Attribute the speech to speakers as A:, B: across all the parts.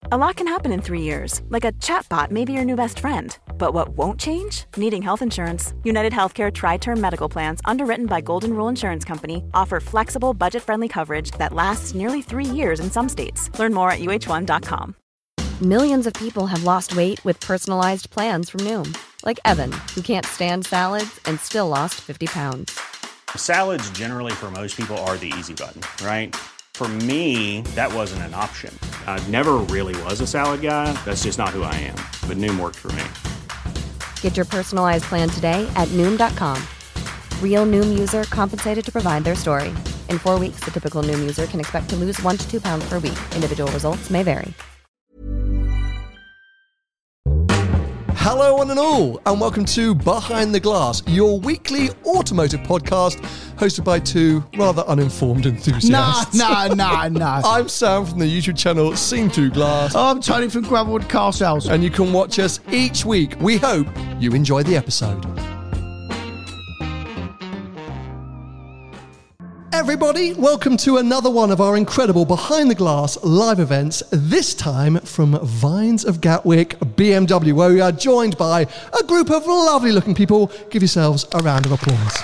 A: A lot can happen in 3 years, like a chatbot may be your new best friend. But what won't change? Needing health insurance. United Healthcare Tri-Term Medical Plans, underwritten by Golden Rule Insurance Company, offer flexible, budget-friendly coverage that lasts nearly 3 years in some states. Learn more at uh1.com.
B: Millions of people have lost weight with personalized plans from Noom. Like Evan, who can't stand salads and still lost 50 pounds.
C: Salads generally for most people are the easy button, right? For me, that wasn't an option. I never really was a salad guy. That's just not who I am. But Noom worked for me.
B: Get your personalized plan today at Noom.com. Real Noom user compensated to provide their story. In 4 weeks, the typical Noom user can expect to lose 1 to 2 pounds per week. Individual results may vary.
D: Hello one and all, and welcome to Behind the Glass, your weekly automotive podcast hosted by two rather uninformed enthusiasts.
E: No.
D: I'm Sam from the YouTube channel Seen Through Glass.
E: I'm Tony from Gravelwood Car Sales.
D: And you can watch us each week. We hope you enjoy the episode. Everybody, welcome to another one of our incredible Behind the Glass live events, this time from Vines of Gatwick, BMW, where we are joined by a group of lovely looking people. Give yourselves a round of applause.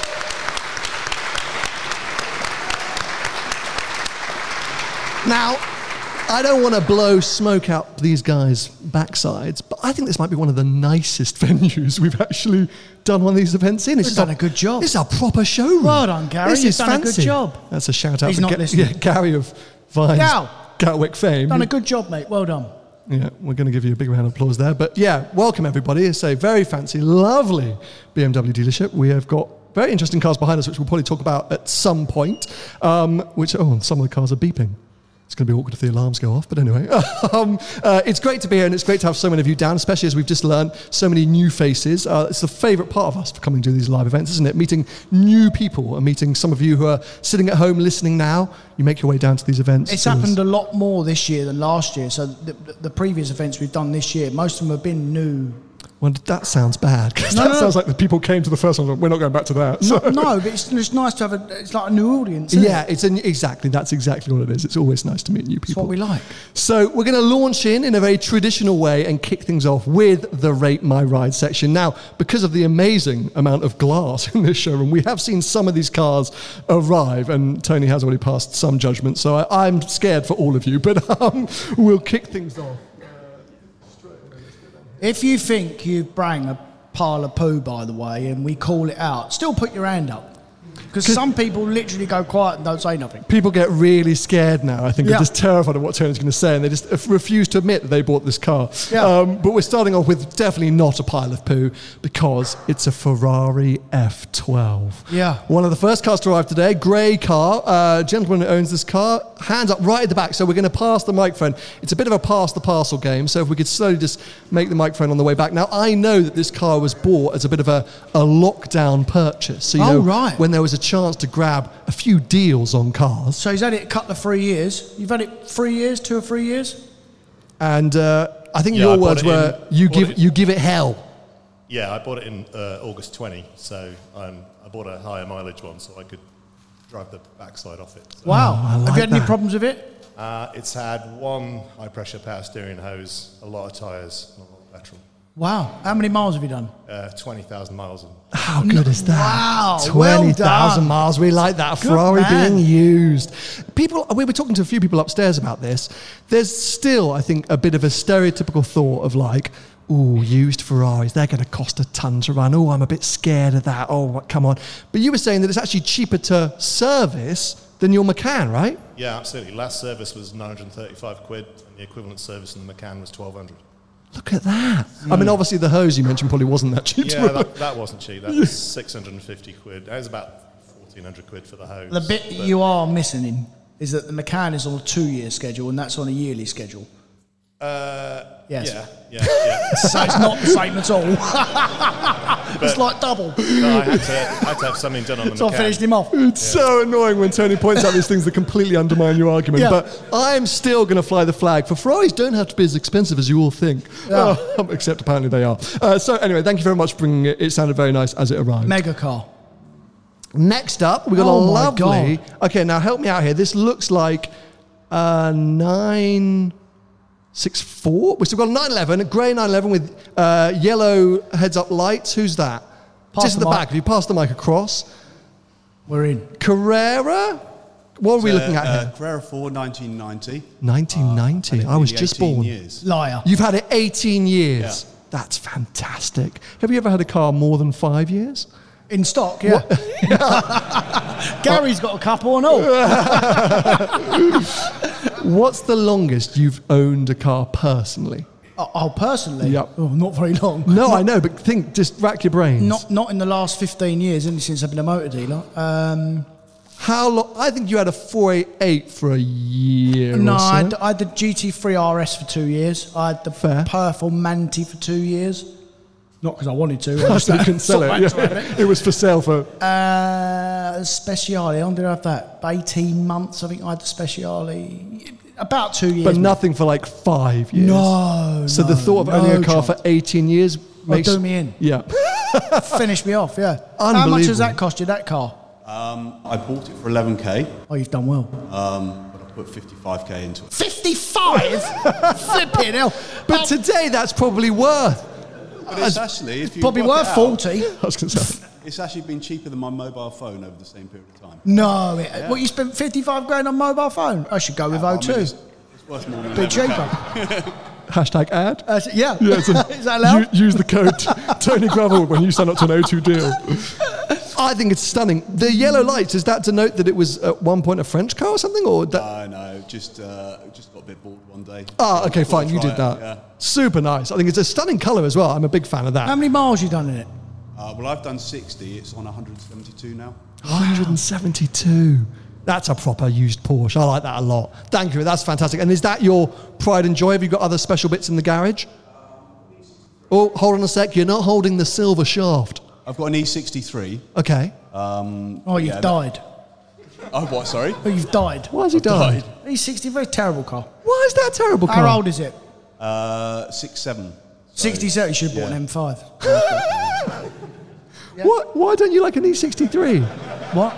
D: Now, I don't want to blow smoke out these guys' backsides, but I think this might be one of the nicest venues we've actually done one of these events in.
E: You've done a good job.
D: It's a proper showroom.
E: Well done, Gary. You've done a good job.
D: That's a shout out
E: He's
D: to
E: not listening.
D: Gary of Vines, Gatwick fame.
E: Done a good job, mate. Well done.
D: Yeah, we're going to give you a big round of applause there. But yeah, welcome everybody. It's a very fancy, lovely BMW dealership. We have got very interesting cars behind us, which we'll probably talk about at some point. Some of the cars are beeping. It's going to be awkward if the alarms go off, but anyway. It's great to be here, and it's great to have so many of you down, especially as we've just learned so many new faces. It's the favourite part of us for coming to these live events, isn't it? Meeting new people and meeting some of you who are sitting at home listening now. You make your way down to these events.
E: It's happened a lot more this year than last year. So the previous events we've done this year, most of them have been new.
D: Well, that sounds bad, because sounds like the people came to the first one. We're not going back to that. So.
E: No, but it's nice to have it's like a new audience.
D: Yeah, that's exactly what it is. It's always nice to meet new people.
E: That's what we like.
D: So we're going to launch in a very traditional way and kick things off with the Rate My Ride section. Now, because of the amazing amount of glass in this showroom, we have seen some of these cars arrive, and Tony has already passed some judgment, so I'm scared for all of you, but we'll kick things off.
E: If you think you've brang a pile of poo, by the way, and we call it out, still put your hand up. Because some people literally go quiet and don't say nothing.
D: People get really scared now, I think. They're just terrified of what Tony's going to say, and they just refuse to admit that they bought this car.
E: Yeah.
D: But we're starting off with definitely not a pile of poo, because it's a Ferrari F12.
E: Yeah.
D: One of the first cars to arrive today, grey car. Gentleman who owns this car, hands up right at the back. So we're going to pass the microphone. It's a bit of a pass the parcel game, so if we could slowly just make the microphone on the way back. Now, I know that this car was bought as a bit of a lockdown purchase. So,
E: right.
D: When there was a chance to grab a few deals on cars.
E: So he's had it a couple of 3 years. You've had it 3 years, 2 or 3 years?
D: And I think your words were, you give it hell.
F: Yeah, I bought it in August 20, so I bought a higher mileage one so I could drive the backside off it. So.
E: Wow. Have you had any problems with it?
F: It's had one high-pressure power steering hose, a lot of tyres, and a lot of petrol.
E: Wow. How many miles have you done?
F: 20,000 miles.
D: How good is that?
E: Wow.
D: 20,000 miles. We like that.
E: Good
D: Ferrari
E: man.
D: being used. We were talking to a few people upstairs about this. There's still, I think, a bit of a stereotypical thought of like, ooh, used Ferraris, they're going to cost a ton to run. Oh, I'm a bit scared of that. Oh, come on. But you were saying that it's actually cheaper to service than your Macan, right?
F: Yeah, absolutely. Last service was 935 quid, and the equivalent service in the Macan was 1,200.
D: Look at that. I mean, obviously the hose you mentioned probably wasn't that cheap.
F: Yeah, that wasn't cheap. That was 650 quid. That was about 1,400 quid for the hose.
E: The bit you are missing in is that the Macan is on a 2-year schedule and that's on a yearly schedule. Yes.
F: Yeah.
E: So it's not the same at all. It's like double.
F: No, I had to have something done on the
E: So I
F: Macan.
E: finished him off.
D: It's so annoying when Tony points out these things that completely undermine your argument.
E: Yeah.
D: But I'm still going to fly the flag. For Ferraris don't have to be as expensive as you all think.
E: Yeah.
D: Except apparently they are. So anyway, thank you very much for bringing it. It sounded very nice as it arrived.
E: Mega car.
D: Next up, we've got a lovely... Okay, now help me out here. This looks like a 9... 6'4". We've still got a 911, a grey 911 with yellow heads-up lights. Who's that? Just at the back. If you pass the mic across.
E: We're in.
D: Carrera? What are we looking at here?
G: Carrera 4, 1990.
D: 1990. I was just born.
G: Years.
E: Liar.
D: You've had it 18 years.
G: Yeah.
D: That's fantastic. Have you ever had a car more than 5 years?
E: In stock, yeah. Gary's got a couple and all.
D: What's the longest you've owned a car personally?
E: Oh, personally?
D: Yep.
E: Oh, not very long.
D: No, I know, but just rack your brains.
E: Not in the last 15 years, only since I've been a motor dealer.
D: How long? I think you had a 488 for a year.
E: No,
D: or so.
E: I had the GT3 RS for 2 years. I had the Purple Manti for 2 years. Not because I wanted to.
D: I still couldn't sell it. Yeah. It was for sale for...
E: Speciale, how long did I have that? 18 months, I think I had the Speciale. About 2 years.
D: But nothing for like 5 years.
E: No.
D: So the thought of owning a car for 18 years makes...
E: do me in.
D: Yeah.
E: Finish me off, yeah.
D: Unbelievable.
E: How much does that cost you, that car?
G: I bought it for 11k.
E: Oh, you've done well.
G: But I put 55k into it.
E: 55? Flipping hell.
D: But today that's probably worth...
G: But it's actually... If you
E: probably
G: work
E: worth
G: it
E: 40.
D: I was going to say...
G: It's actually been cheaper than my mobile phone over the same period of time.
E: No. What, you spent 55 grand on mobile phone? I should go with O2.
G: It's worth more than
E: Bit
G: 11K.
E: cheaper.
D: Hashtag ad.
E: Yeah.
D: Is
E: that allowed?
D: Use the code Tony Gravel when you sign up to an O2 deal. I think it's stunning. The yellow lights, is that to note that it was at one point a French car or something? Or
G: No, just got a bit bored one day.
D: Okay, fine. You did that.
G: Yeah.
D: Super nice. I think it's a stunning colour as well. I'm a big fan of that.
E: How many miles you done in it?
G: Well, I've done 60. It's on 172 now.
D: 172. That's a proper used Porsche. I like that a lot. Thank you. That's fantastic. And is that your pride and joy? Have you got other special bits in the garage? Oh, hold on a sec. You're not holding the silver shaft.
G: I've got an E63.
D: Okay.
E: You've died.
G: Oh, what? Sorry?
E: Oh, you've died.
D: Why has he died?
E: E60, very terrible car.
D: Why is that a terrible car?
E: How old is it?
G: 67.
E: 67, you should have bought an M5.
D: What? Why don't you like an E63?
E: What?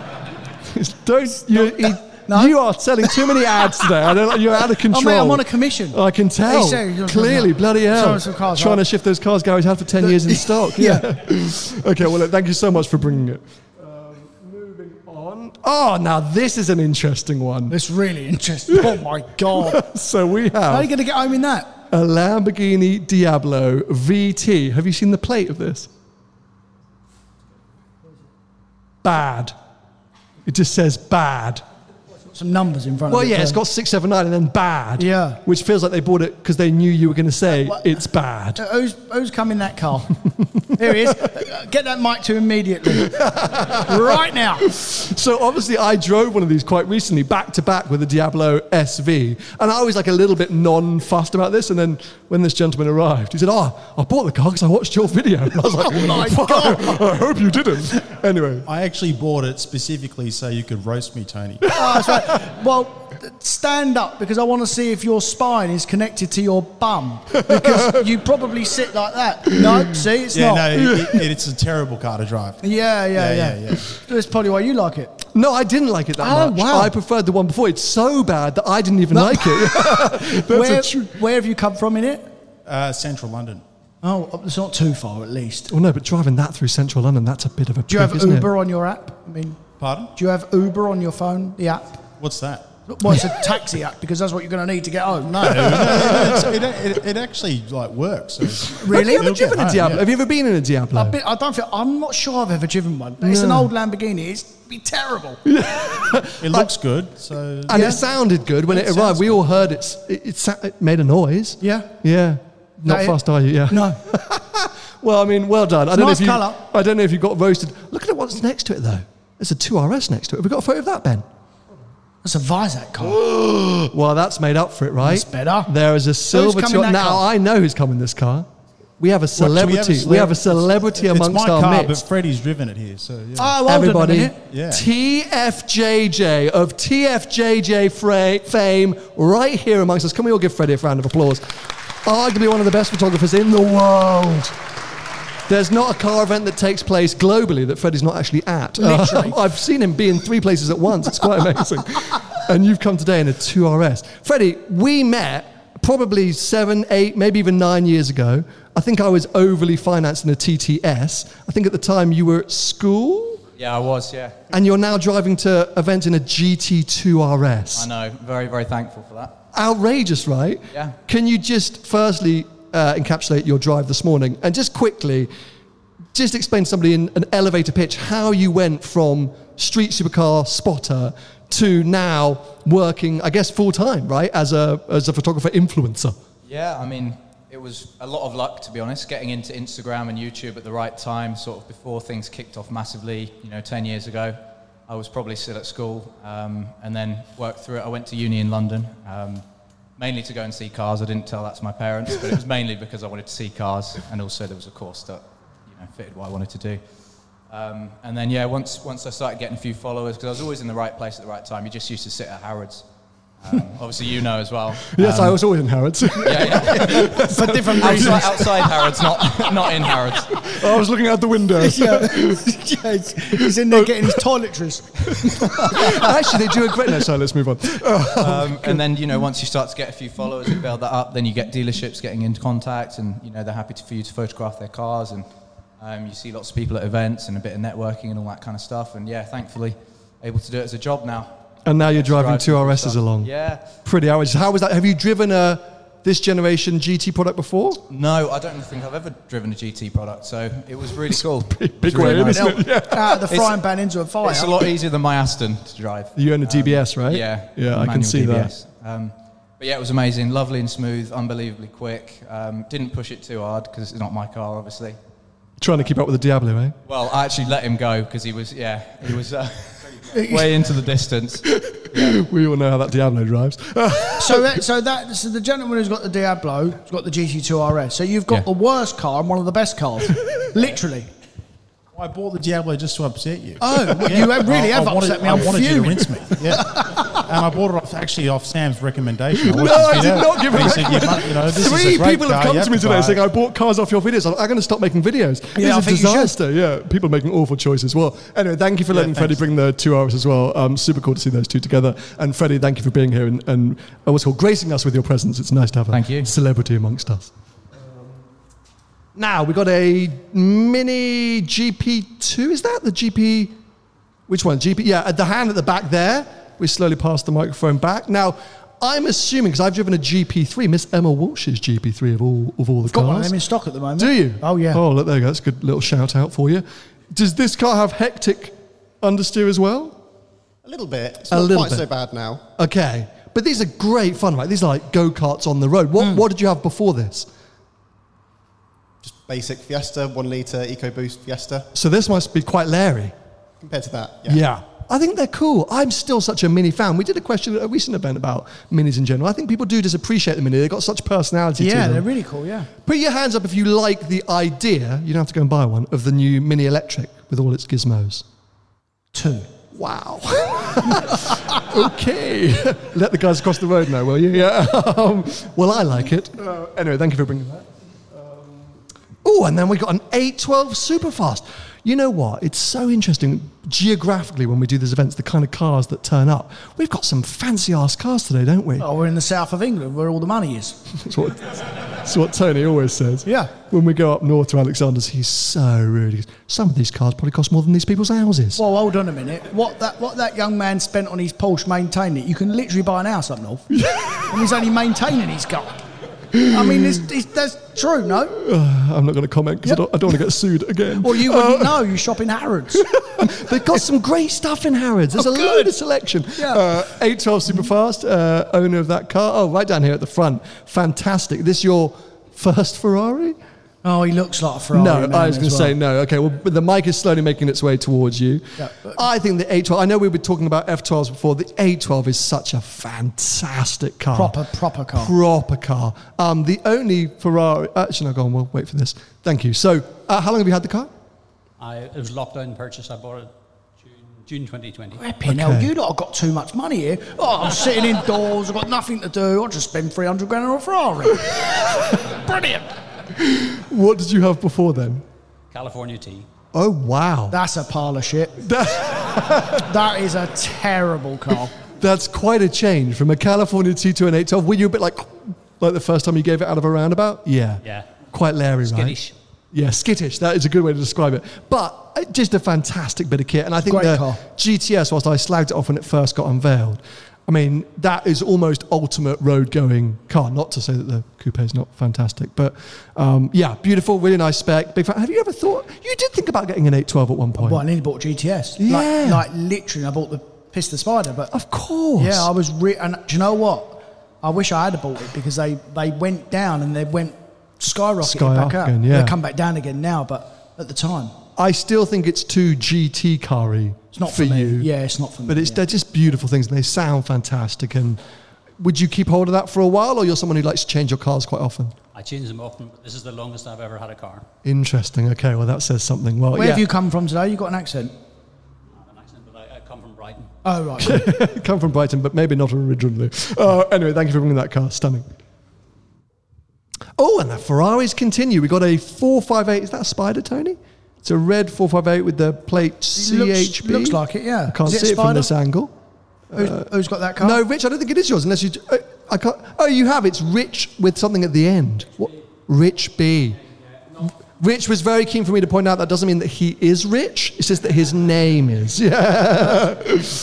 E: No.
D: You are selling too many ads today. You're out of control.
E: Oh, mate, I'm on a commission.
D: I can tell. Clearly, bloody hell. Trying to shift those cars Gary's had for 10 years in stock. Yeah. Okay, well, thank you so much for bringing it. Moving on. Oh, now this is an interesting one.
E: It's really interesting. Oh, my God.
D: So we have...
E: How are you going to get home in that?
D: A Lamborghini Diablo VT. Have you seen the plate of this? Bad. It just says bad.
E: Some numbers in front of it.
D: Well, yeah, it's got 679 and then bad.
E: Yeah.
D: Which feels like they bought it because they knew you were going to say it's bad.
E: Who's come in that car? Here he is. Get that mic to him immediately. Right now.
D: So obviously I drove one of these quite recently, back to back with the Diablo SV. And I was like a little bit non-fussed about this. And then when this gentleman arrived, he said, I bought the car because I watched your video. And I was like,
E: oh my God.
D: I hope you didn't. Anyway.
H: I actually bought it specifically so you could roast me, Tony.
E: Oh, that's right. Well, stand up because I want to see if your spine is connected to your bum because you probably sit like that. No, see, it's not.
H: No, it's a terrible car to drive.
E: Yeah. That's probably why you like it.
D: No, I didn't like it that much.
E: Wow.
D: I preferred the one before. It's so bad that I didn't even like it.
E: Where have you come from in it?
H: Central London.
E: Oh, it's not too far at least.
D: Well, no, but driving that through central London, that's a bit of a
E: Do you have Uber on your app?
H: Pardon?
E: Do you have Uber on your phone, the app?
H: What's that?
E: Well, it's a taxi app because that's what you're going to need to get home.
H: No, it actually works. So
E: really?
D: Have you ever driven a Diablo? Have you ever been in a Diablo?
E: I'm not sure I've ever driven one. But it's an old Lamborghini. It'd be terrible.
H: It looks good.
D: And it sounded good when it arrived. We all heard it made a noise.
E: Yeah.
D: Yeah. Not fast, are you? Yeah.
E: No.
D: Well, I don't know
E: nice colour.
D: I don't know if you got roasted. Look at what's next to it, though. There's a 2RS next to it. Have we got a photo of that, Ben?
E: That's a Visac car.
D: Well, that's made up for it, right?
E: That's better.
D: There is a silver... Now, I know who's come in this car. We have a celebrity. We have a celebrity amongst our midst.
H: It's my car, but Freddie's driven it here. So yeah.
E: Oh, well
D: everybody,
E: done,
H: yeah.
D: TFJJ of TFJJ fame right here amongst us. Can we all give Freddie a round of applause? Arguably one of the best photographers in the world. There's not a car event that takes place globally that Freddie's not actually at.
E: Literally.
D: I've seen him be in 3 places at once. It's quite amazing. And you've come today in a 2RS. Freddie, we met probably 7, 8, maybe even 9 years ago, I think I was overly financed in a TTS. I think at the time you were at school.
I: Yeah, I was, yeah.
D: And you're now driving to events in a GT2 RS.
I: I know, very, very thankful for that.
D: Outrageous, right?
I: Yeah.
D: Can you just firstly encapsulate your drive this morning and just quickly just explain to somebody in an elevator pitch how you went from street supercar spotter to now working, I guess, full-time, right, as a photographer influencer?
I: Yeah, I mean, it was a lot of luck, to be honest, getting into Instagram and YouTube at the right time, sort of before things kicked off massively, 10 years ago. I was probably still at school, and then worked through it. I went to uni in London, mainly to go and see cars. I didn't tell that to my parents, but it was mainly because I wanted to see cars, and also there was a course that fitted what I wanted to do. And then, once I started getting a few followers, because I was always in the right place at the right time. You just used to sit at Harrods. Obviously, as well.
D: Yes, I was always in Harrods.
I: Yeah. For different reasons. Outside Harrods, not in Harrods.
D: I was looking out the window.
E: He's in there getting his toiletries.
D: Actually, they do a great... No, sorry, let's move on.
I: And then, once you start to get a few followers and build that up, then you get dealerships getting into contact, and, they're happy for you to photograph their cars, and you see lots of people at events and a bit of networking and all that kind of stuff. And, thankfully, able to do it as a job now.
D: And now you're driving 2 RSs along.
I: Yeah.
D: Pretty outrageous. How was that? Have you driven this generation GT product before?
I: No, I don't think I've ever driven a GT product, so it was really cool.
D: Big way, isn't it? Yeah.
E: Out of the frying pan into a fire.
I: It's a lot easier than my Aston to drive.
D: You own a DBS, right?
I: Yeah.
D: Yeah, I can see
I: DBS. But it was amazing. Lovely and smooth, unbelievably quick. Didn't push it too hard because it's not my car, obviously.
D: Trying to keep up with the Diablo, eh?
I: Well, I actually let him go because he was way into the distance.
D: Yeah. We all know how that Diablo drives.
E: So the gentleman who's got the Diablo has got the GT2 RS. So you've got the worst car and one of the best cars, literally.
H: I bought the Diablo just to upset you.
E: Oh, well, you really have upset me.
H: I wanted you to rinse me. Yeah. And I bought it off Sam's recommendation.
D: I did not give a
H: recommendation.
D: Three people have come to me today saying, I bought cars off your videos. I'm going to stop making videos.
E: Yeah,
D: it's a disaster. Yeah, people making awful choices. Well, anyway, thank you for letting Freddie bring the 2 hours as well. Super cool to see those two together. And Freddie, thank you for being here and what's called gracing us with your presence. It's nice to have a celebrity amongst us. Now, we got a Mini GP2. Is that the GP? Which one? GP? Yeah, the hand at the back there. We slowly pass the microphone back. Now, I'm assuming, because I've driven a GP3, Miss Emma Walsh's GP3 of all the cars.
E: Got one of them in stock at the moment.
D: Do you?
E: Oh, yeah.
D: Oh, look, there you go. That's a good little shout out for you. Does this car have hectic understeer as well?
J: A little bit. It's not quite so bad now.
D: Okay. But these are great fun, right? These are like go-karts on the road. What did you have before this?
J: Just basic Fiesta, 1 litre EcoBoost Fiesta.
D: So this must be quite leery.
J: Compared to that,
D: yeah. I think they're cool. I'm still such a Mini fan. We did a question at a recent event about Minis in general. I think people do just appreciate the Mini. They've got such personality to them.
E: Yeah, they're really cool, yeah.
D: Put your hands up if you like the idea, you don't have to go and buy one, of the new Mini Electric with all its gizmos.
E: 2.
D: Wow. Okay. Let the guys across the road know, will you? Yeah. Well, I like it. Anyway, thank you for bringing that. Oh, and then we got an 812 Superfast. You know what? It's so interesting geographically when we do these events, the kind of cars that turn up. We've got some fancy-ass cars today, don't we?
E: Oh, we're in the south of England where all the money is.
D: That's what Tony always says.
E: Yeah.
D: When we go up north to Alexander's, he's so rude. Some of these cars probably cost more than these people's houses.
E: Well, hold on a minute. What that young man spent on his Porsche maintaining it, you can literally buy an house up north. And he's only maintaining his car. I mean, that's true, no?
D: I'm not going to comment because I don't want to get sued again.
E: Well, you wouldn't know. You shop in Harrods.
D: They've got some great stuff in Harrods. There's a load of selection.
E: Yeah.
D: 812 Superfast, owner of that car. Oh, right down here at the front. Fantastic. This your first Ferrari?
E: Oh, he looks like a Ferrari.
D: No, I was going to say no. Okay, well, the mic is slowly making its way towards you.
E: Yeah,
D: I think the 812, I know we were talking about F12s before. The 812 is such a fantastic car.
E: Proper car.
D: Proper car. The only Ferrari... Actually, no, go on, we'll wait for this. Thank you. So, how long have you had the car?
K: It was lockdown purchase. I bought it June 2020.
E: Ripping hell, you lot have got too much money here. Oh, I'm sitting indoors, I've got nothing to do. I'll just spend 300 grand on a Ferrari. Brilliant.
D: What did you have before then?
K: California T.
D: Oh, wow.
E: That's a pile of shit. That is a terrible car.
D: That's quite a change from a California T to an 812. Were you a bit like, Like the first time you gave it out of a roundabout? Yeah.
K: Yeah.
D: Quite Larry,
K: Skittish.
D: right? Yeah, skittish. That is a good way to describe it. But just a fantastic bit of kit. And I think
E: Great
D: the
E: car.
D: GTS, whilst I slagged it off when it first got unveiled, I mean, that is almost ultimate road-going car. Not to say that the coupe is not fantastic, but yeah, beautiful, really nice spec. Big fan. Have you ever thought, you did think about getting an 812 at one point?
E: Well, I nearly bought a GTS.
D: Yeah.
E: Like literally, I bought the Pista Spider, but
D: of course.
E: yeah, I was. And do you know what? I wish I had bought it because they went down and they went skyrocketed back up.
D: Again, yeah.
E: They come back down again now, but at the time,
D: I still think it's too GT car-y.
E: it's not for me.
D: you.
E: Yeah, it's not for me.
D: But
E: yeah.
D: they're just beautiful things and they sound fantastic. And would you keep hold of that for a while, or you're someone who likes to change your cars quite often?
K: I change them often, but this is the longest I've ever had a car.
D: Interesting. Okay, well that says something. Well,
E: Where have you come from today? You got an accent.
K: I have an accent, but I come from Brighton.
E: Oh right.
D: Come from Brighton, but maybe not originally. Anyway, thank you for bringing that car. Stunning. Oh, and the Ferraris continue. We got a 458. Is that a Spider, Tony? It's a red 458 with the plate CHB.
E: Looks like it, yeah.
D: I can't
E: Is
D: see it from
E: Spider?
D: this angle.
E: Who's got that car?
D: No, Rich, I don't think it is yours unless you... I can't... Oh, you have. It's Rich with something at the end. What? Rich B. Rich was very keen for me to point out that doesn't mean that he is rich. It's just that his name is. Yeah.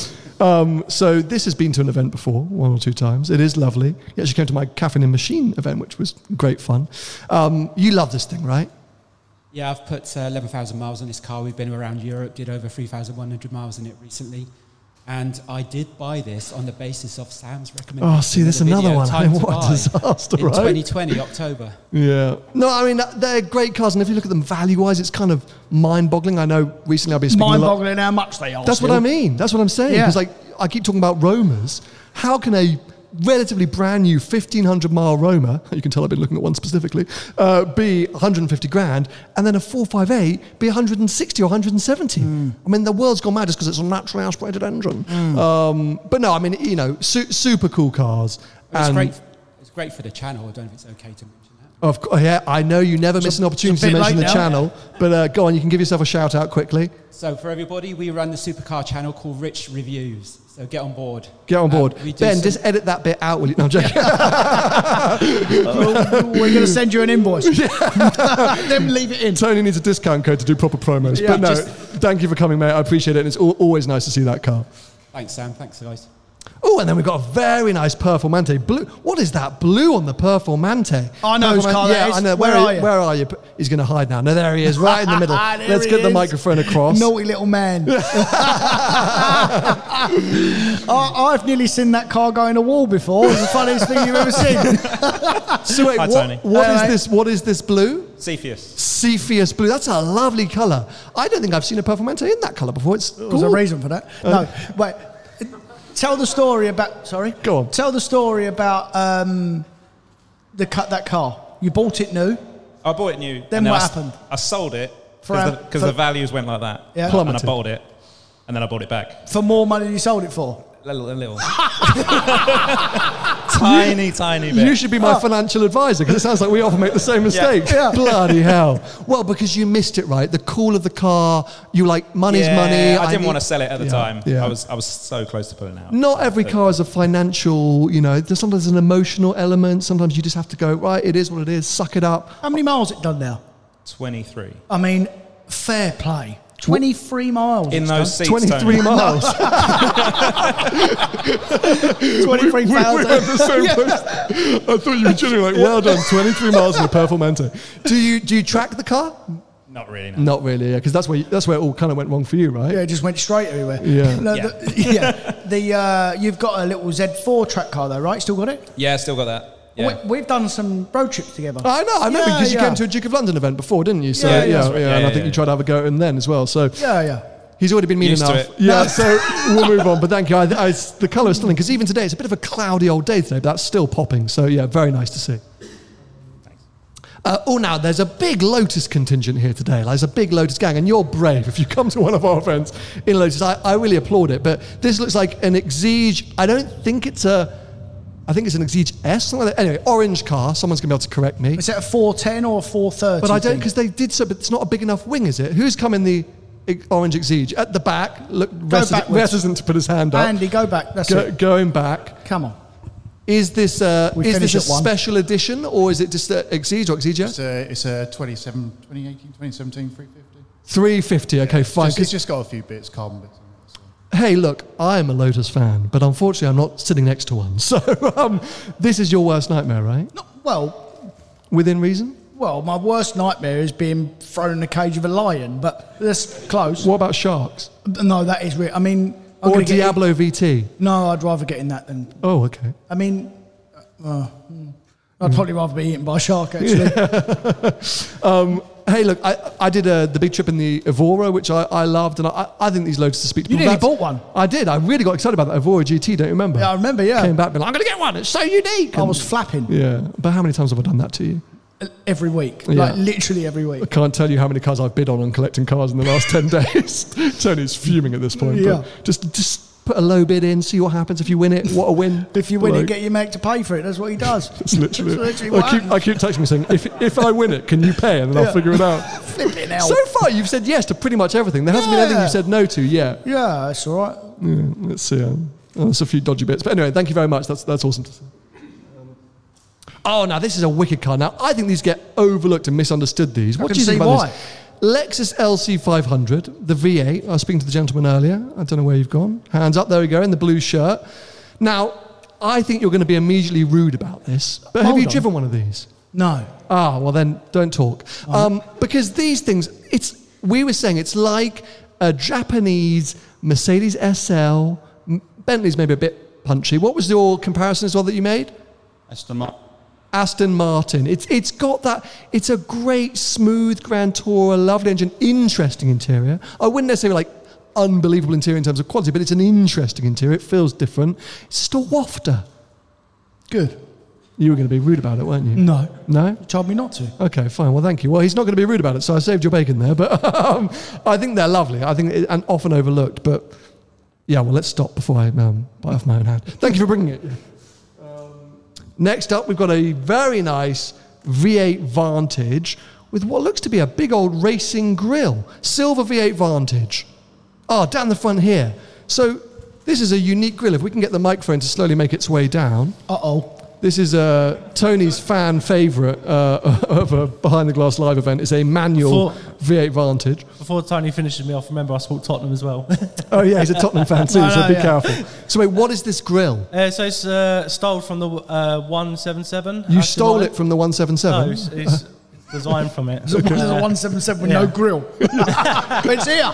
D: So this has been to an event before, 1 or 2 times. It is lovely. He actually came to my Caffeine and Machine event, which was great fun. You love this thing, right?
L: Yeah, I've put 11,000 miles on this car. We've been around Europe, did over 3,100 miles in it recently. And I did buy this on the basis of Sam's recommendation.
D: Oh, see, there's another one. What a disaster,
L: in
D: right?
L: 2020, October.
D: Yeah. No, I mean, they're great cars, and if you look at them value-wise, it's kind of mind-boggling. I know recently I've been speaking
E: Mind-boggling how much they are.
D: That's what I mean. That's what I'm saying.
E: Yeah.
D: Because like, I keep talking about Romas. How can a relatively brand new 1,500-mile Roma, you can tell I've been looking at one specifically, be 150 grand, and then a 458 be 160 or 170? I mean, the world's gone mad just because it's a naturally aspirated engine. But no, I mean, you know, super cool cars.
L: It's great for the channel. I don't know if it's okay to mention that.
D: Of course, yeah, I know you never miss an opportunity to mention the channel, but go on, you can give yourself a shout out quickly.
L: So for everybody, we run the supercar channel called Rich Reviews. So get on board.
D: Get on board. Ben, just edit that bit out, will you? No, I'm joking.
E: We're going to send you an invoice. Then leave it in.
D: Tony needs a discount code to do proper promos.
E: Yeah,
D: but no, thank you for coming, mate. I appreciate it. And it's always nice to see that car.
L: Thanks, Sam. Thanks, guys.
D: Oh, and then we've got a very nice Performante blue. What is that blue on the Performante?
E: I know whose car that is.
D: I know.
E: Where are you?
D: Where are you? He's going to hide now. No, there he is, right in the middle. Let's get the microphone across.
E: Naughty little man. I've nearly seen that car go in a wall before. It's the funniest thing you've ever seen.
D: So wait,
M: Hi, Tony.
D: What is this blue?
M: Cepheus.
D: Cepheus blue. That's a lovely colour. I don't think I've seen a Performante in that colour before.
E: There's a reason for that. No, wait. Tell the story about. Sorry.
D: Go on.
E: Tell the story about that car. You bought it new.
M: I bought it new.
E: Then what happened?
M: I sold it
E: For
M: because the values went like that.
E: Yeah.
M: And I
D: Plummeted.
M: bought it, and then I bought it back.
E: For more money than you sold it for.
M: A little. tiny bit.
D: You should be my financial advisor because it sounds like we often make the same mistakes.
E: Yeah.
D: Bloody hell. Well, because you missed it, right? The call of the car, you like, money's money.
M: I didn't want to sell it at the time.
D: Yeah.
M: I was so close to pulling out.
D: Not every car is a financial, you know, there's sometimes an emotional element. Sometimes you just have to go, right, it is what it is, suck it up.
E: How many miles it done now?
M: 23.
E: I mean, fair play. 23 miles.
M: In those seats,
D: 23
M: Tony.
D: miles.
E: 23,000.
D: We had the same place. I thought you were genuinely like, well done, 23 miles in a Performante. Do you track the car?
M: Not really, no.
D: Not really, yeah, because that's where it all kind of went wrong for you, right?
E: Yeah, it just went straight everywhere.
D: Yeah.
E: No, you've got a little Z4 track car though, right? Still got it?
M: Yeah, still got that. Yeah.
E: We've done some road trips together.
D: I know, I remember because you came to a Duke of London event before, didn't you? So
E: Yeah,
D: and I think you tried to have a go at him then as well. So
E: Yeah.
D: he's already been mean
M: Used to
D: enough.
M: it.
D: Yeah, so we'll move on. But thank you. The colour is stunning because even today it's a bit of a cloudy old day today, but that's still popping. So yeah, very nice to see. Now there's a big Lotus contingent here today. Like, there's a big Lotus gang, and you're brave if you come to one of our events in Lotus. I really applaud it. But this looks like an Exige. I think it's an Exige S, something like that. Anyway, orange car. Someone's going to be able to correct me.
E: Is it a 410 or a 430?
D: But I don't, because they did so, but it's not a big enough wing, is it? Who's come in the orange Exige? At the back, look, reticent to put his hand up.
E: Andy, go back. That's it.
D: Going back.
E: Come on.
D: Is this a
E: finish at 1.
D: special edition, or is it just Exige or Exige?
H: It's a 2018, 2017 350.
D: 350, okay, fine.
H: It's just got a few bits, carbon bits.
D: Hey, look, I'm a Lotus fan, but unfortunately I'm not sitting next to one. So this is your worst nightmare, right?
E: Well,
D: within reason?
E: Well, my worst nightmare is being thrown in the cage of a lion, but that's close.
D: What about sharks?
E: No, that is real. I mean...
D: Or Diablo VT?
E: No, I'd rather get in that than...
D: Oh, okay.
E: I mean... I'd probably rather be eaten by a shark, actually.
D: Hey, look, I did the big trip in the Evora, which I loved, and I think these Lotuses speak to
E: you
D: people.
E: nearly bought one.
D: I did. I really got excited about that Evora GT, don't you remember?
E: Yeah, I remember, yeah.
D: Came back being like, I'm going to get one, it's so unique.
E: I was flapping.
D: Yeah, but how many times have I done that to you?
E: Every week.
D: Yeah.
E: Like, literally every week.
D: I can't tell you how many cars I've bid on collecting cars in the last 10 days. Tony's fuming at this point.
E: Yeah.
D: But just put a low bid in, see what happens. If you win it, what a win.
E: If you win it, get your mate to pay for it. That's what he does.
D: It's literally,
E: what
D: I keep texting me saying, if I win it, can you pay? And then I'll figure it out.
E: Flipping hell.
D: So far, you've said yes to pretty much everything. There hasn't been anything you've said no to yet.
E: Yeah, that's all right.
D: Yeah, let's see. There's a few dodgy bits. But anyway, thank you very much. That's awesome to see. Oh, now this is a wicked car. Now, I think these get overlooked and misunderstood, these. What do you think about this? Lexus LC500, the V8. I was speaking to the gentleman earlier. I don't know where you've gone. Hands up. There we go, in the blue shirt. Now, I think you're going to be immediately rude about this. But have you driven one of these?
E: No.
D: Ah, well then, don't talk. Because these things, we were saying it's like a Japanese Mercedes SL. Bentley's maybe a bit punchy. What was your comparison as well that you made? Aston Martin. It's got that. It's a great, smooth Grand Tourer, lovely engine, interesting interior. I wouldn't necessarily like unbelievable interior in terms of quality, but it's an interesting interior. It feels different. It's just a wafter.
E: Good.
D: You were going to be rude about it, weren't you?
E: No.
D: No?
E: You told me not to.
D: Okay, fine. Well, thank you. Well, he's not going to be rude about it, so I saved your bacon there. But I think they're lovely. I think and often overlooked. But yeah, well, let's stop before I bite off my own hand. Thank you for bringing it. Next up, we've got a very nice V8 Vantage with what looks to be a big old racing grille. Silver V8 Vantage. Oh, down the front here. So this is a unique grille. If we can get the microphone to slowly make its way down.
E: Uh-oh.
D: This is Tony's fan favourite of a Behind the Glass live event. It's a manual V8 Vantage.
N: Before Tony finishes me off, remember I support Tottenham as well.
D: Oh yeah, he's a Tottenham fan too, so be careful. So wait, what is this grille?
N: So it's stole from the 177.
D: You stole it from the 177?
N: No, it's designed from it.
E: There's a 177 with no grill. But it's here.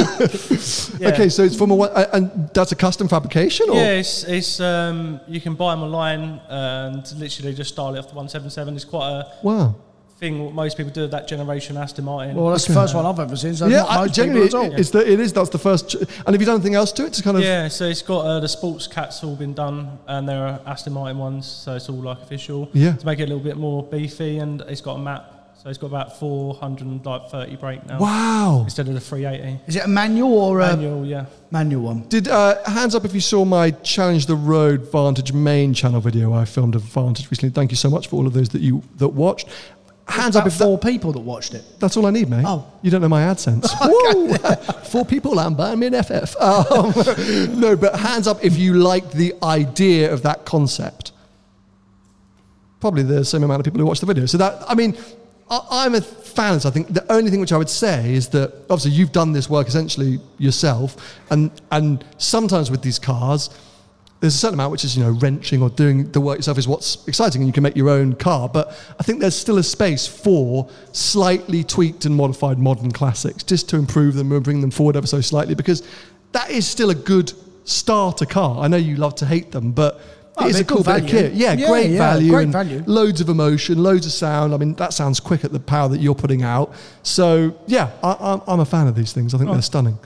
N: Yeah.
D: Okay, so it's from and that's a custom fabrication? Or?
N: Yeah, it's you can buy them online and literally just style it off the 177. It's quite a thing what most people do with that generation Aston Martin.
E: Well, that's the first one I've ever seen. So not most
D: generally
E: people at all.
D: that's the first. And have you done anything else to it? To kind of
N: so it's got the sports cats all been done, and there are Aston Martin ones, so it's all like official.
D: Yeah.
N: To make it a little bit more beefy, and it's got a map. So it's got about 430 brake now.
D: Wow.
N: Instead of the 380.
E: Is it a manual or
N: manual? Yeah.
E: Manual one.
D: Did hands up if you saw my Challenge the Road Vantage main channel video? I filmed a Vantage recently. Thank you so much for all of those that watched. Hands up if
E: 4 people that watched it.
D: That's all I need, mate.
E: Oh.
D: You don't know my AdSense. Woo! 4 people and buying me an FF. No, but hands up if you liked the idea of that concept. Probably the same amount of people who watched the video. So that, I mean, I'm a fan. So I think the only thing which I would say is that obviously you've done this work essentially yourself, and sometimes with these cars, there's a certain amount which is, wrenching or doing the work yourself is what's exciting, and you can make your own car. But I think there's still a space for slightly tweaked and modified modern classics, just to improve them and bring them forward ever so slightly, because that is still a good starter car. I know you love to hate them, but it is a cool bit of kit. Yeah, great value.
E: Great
D: and
E: value.
D: Loads of emotion, loads of sound. I mean, that sounds quick at the power that you're putting out. So, yeah, I'm a fan of these things. I think they're stunning.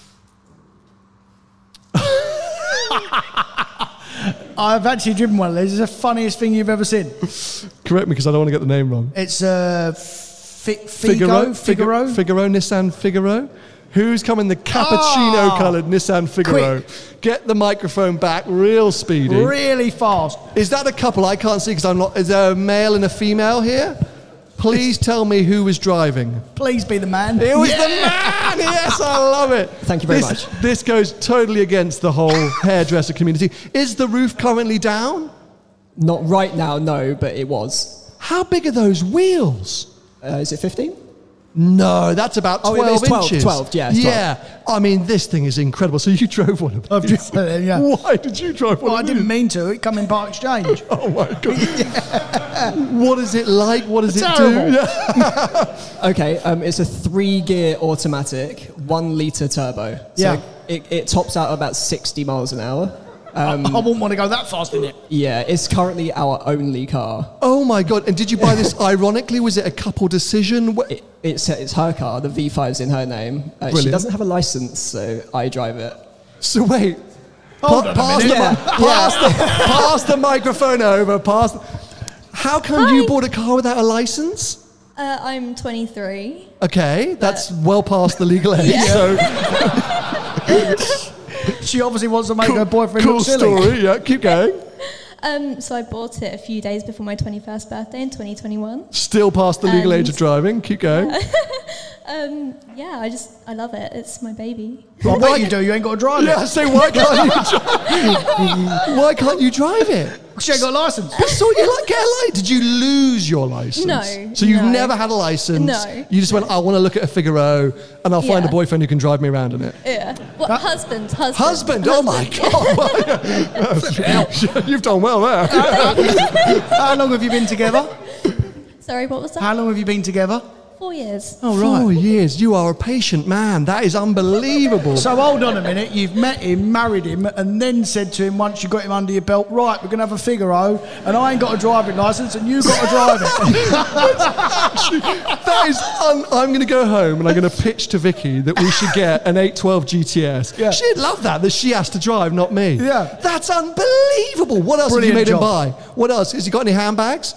E: I've actually driven one of these. It's the funniest thing you've ever seen.
D: Correct me because I don't want to get the name wrong.
E: It's Figaro,
D: Nissan Figaro. Who's coming the cappuccino-coloured Nissan Figaro? Quick. Get the microphone back real speedy.
E: Really fast.
D: Is that a couple? I can't see because I'm not... Is there a male and a female here? Please tell me who was driving.
E: Please be the man.
D: It was the man! Yes, I love it.
J: Thank you very much.
D: This goes totally against the whole hairdresser community. Is the roof currently down?
O: Not right now, no, but it was.
D: How big are those wheels?
O: Is it 15?
D: No, that's about 12
O: it is 12,
D: inches.
O: 12, yeah. It's 12.
D: Yeah, I mean, this thing is incredible. So you drove one of these?
E: I've driven them, yeah.
D: Why did you drive one
E: Well, I
D: of
E: didn't
D: these?
E: mean to. It come in part exchange.
D: Oh, my God. What is it like? What does it
E: Terrible.
D: do? Yeah.
O: Okay, it's a 3-gear automatic, 1 litre turbo. So
E: Yeah.
O: it tops out about 60 miles an hour.
E: I wouldn't want to go that fast in it.
O: Yeah, it's currently our only car.
D: Oh, my God. And did you buy this ironically? Was it a couple decision?
O: It's her car, the V5's in her name. She
D: Brilliant.
O: doesn't have a license, so I drive it.
D: So wait.
E: Hold on a
D: pass,
E: minute.
D: pass the microphone over. How come you bought a car without a license?
P: I'm 23.
D: Okay, that's well past the legal age. So
E: She obviously wants to make her boyfriend
D: cool
E: look silly.
D: story. Yeah, keep going.
P: So I bought it a few days before my 21st birthday in 2021.
D: Still past the legal age of driving. Keep going.
P: Yeah, I love it. It's my baby.
E: I bet you do. You ain't got to drive
D: Yeah,
E: it.
D: so why can't you drive? Why can't you drive it?
E: She ain't got a license.
D: So you like get a license? Did you lose your license?
P: No,
D: So you've
P: no.
D: never had a license.
P: No.
D: You just went, I want to look at a Figaro, and I'll find a
P: Yeah.
D: boyfriend who can drive me around in it.
P: Yeah. What, husband.
D: Husband! Oh my God! You've done well there.
E: How long have you been together?
P: Sorry, what was that?
E: How long have you been together?
P: 4 years.
E: Oh, right.
D: 4 years. You are a patient man. That is unbelievable.
E: So hold on a minute. You've met him, married him, and then said to him once you got him under your belt, right, we're going to have a Figaro, and I ain't got a driving licence, and you've got to drive it.
D: That is. I'm going to go home and I'm going to pitch to Vicky that we should get an 812 GTS.
E: Yeah.
D: She'd love that she has to drive, not me.
E: Yeah.
D: That's unbelievable. What else
E: Brilliant
D: have you made
E: job.
D: him buy? What else? Has he got any handbags?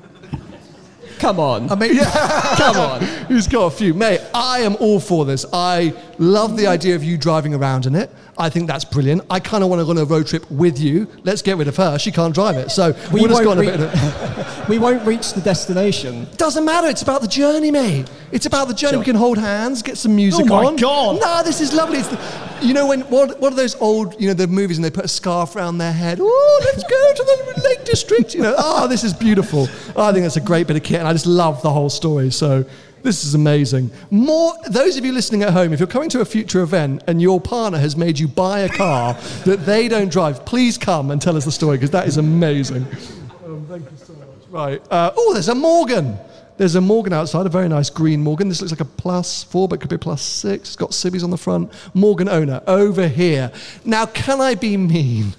O: Come on.
E: I mean,
O: Come on.
D: He's got a few. Mate, I am all for this. I love the idea of you driving around in it. I think that's brilliant. I kind of want to go on a road trip with you. Let's get rid of her. She can't drive it. So we'll just go on a bit of
O: We won't reach the destination.
D: Doesn't matter. It's about the journey, mate. It's about the journey.
O: Sure.
D: We can hold hands, get some music
E: Oh, my
D: on.
E: God.
D: No, this is lovely. You know when what are those old, the movies and they put a scarf around their head? Oh, let's go to the Lake District. This is beautiful. I think that's a great bit of kit, and I just love the whole story. So this is amazing. Those of you listening at home, if you're coming to a future event and your partner has made you buy a car that they don't drive, please come and tell us the story because that is amazing. Thank you so much. Right. There's a Morgan. There's a Morgan outside, a very nice green Morgan. This looks like a +4, but could be a +6. It's got civvies on the front. Morgan owner over here. Now, can I be mean?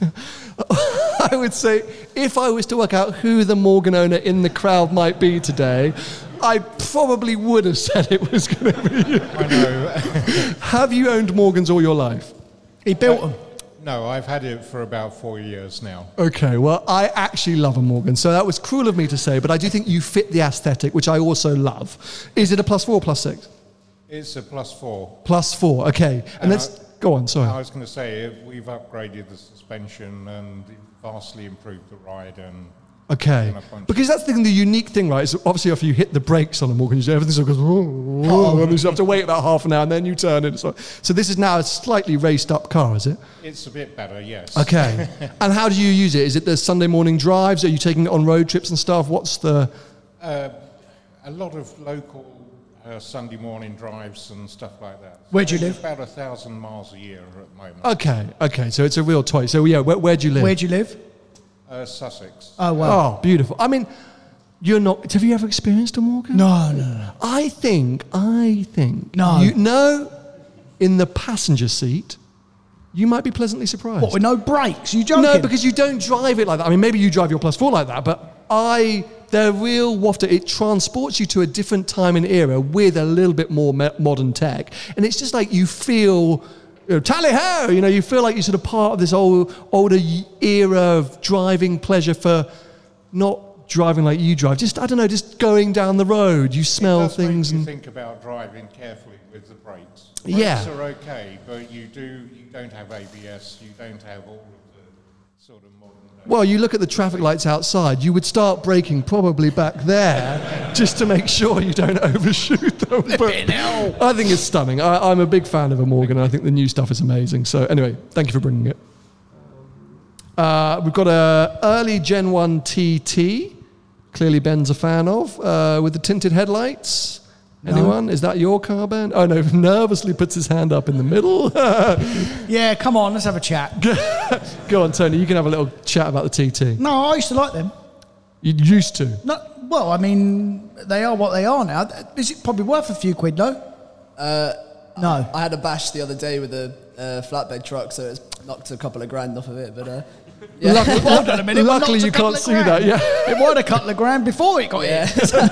D: I would say if I was to work out who the Morgan owner in the crowd might be today, I probably would have said it was going to be you.
Q: I know.
D: Have you owned Morgans all your life?
E: He built them.
Q: No, I've had it for about 4 years now.
D: Okay, well, I actually love a Morgan, so that was cruel of me to say, but I do think you fit the aesthetic, which I also love. Is it a +4 or +6?
Q: It's a +4.
D: +4, okay. And let's go on, sorry.
Q: I was going to say, we've upgraded the suspension and vastly improved the ride and...
D: Okay,
Q: and a bunch
D: because that's the unique thing, right? Is obviously if you hit the brakes on a Morgan, everything sort of goes, and you have to wait about half an hour, and then you turn it. So this is now a slightly raced up car, is it?
Q: It's a bit better, yes.
D: Okay. And how do you use it? Is it the Sunday morning drives? Are you taking it on road trips and stuff? What's the...
Q: A lot of local Sunday morning drives and stuff like that.
E: Where do you live?
Q: About 1,000 miles a year at the moment.
D: Okay, so it's a real toy. So yeah, where do you live?
E: Where do you live?
Q: Sussex.
E: Oh, wow.
D: Oh, beautiful. I mean, you're not... Have you ever experienced a Morgan?
E: No.
D: I think...
E: No.
D: In the passenger seat, you might be pleasantly surprised.
E: What, with no brakes? You joking?
D: No, because you don't drive it like that. I mean, maybe you drive your +4 like that, but they're real wafter. It transports you to a different time and era with a little bit more modern tech. And it's just like you feel... tally-ho! You feel like you're sort of part of this older era of driving pleasure for not driving like you drive. Just, I don't know, just going down the road. You smell things.
Q: Make you
D: and
Q: think about driving carefully with the brakes.
D: Yeah.
Q: Brakes are okay, but you don't have ABS, you don't have all of the sort of modern...
D: Well, you look at the traffic lights outside, you would start braking probably back there just to make sure you don't overshoot them. But I think it's stunning. I'm a big fan of a Morgan, and I think the new stuff is amazing. So anyway, thank you for bringing it. We've got a early Gen 1 TT, clearly Ben's a fan of, with the tinted headlights. Anyone? Is that your car, Ben? Oh, no, nervously puts his hand up in the middle.
E: Yeah, come on, let's have a chat.
D: Go on, Tony, you can have a little chat about the TT.
E: No, I used to like them.
D: You used to?
E: No, well, I mean, they are what they are now. Is it probably worth a few quid, though? No.
O: I had a bash the other day with a flatbed truck, so it's knocked a couple of grand off of it, but... Yeah.
E: Hold on a minute.
D: Luckily, you can't see that. Yeah,
E: it was a couple of grand before it got here.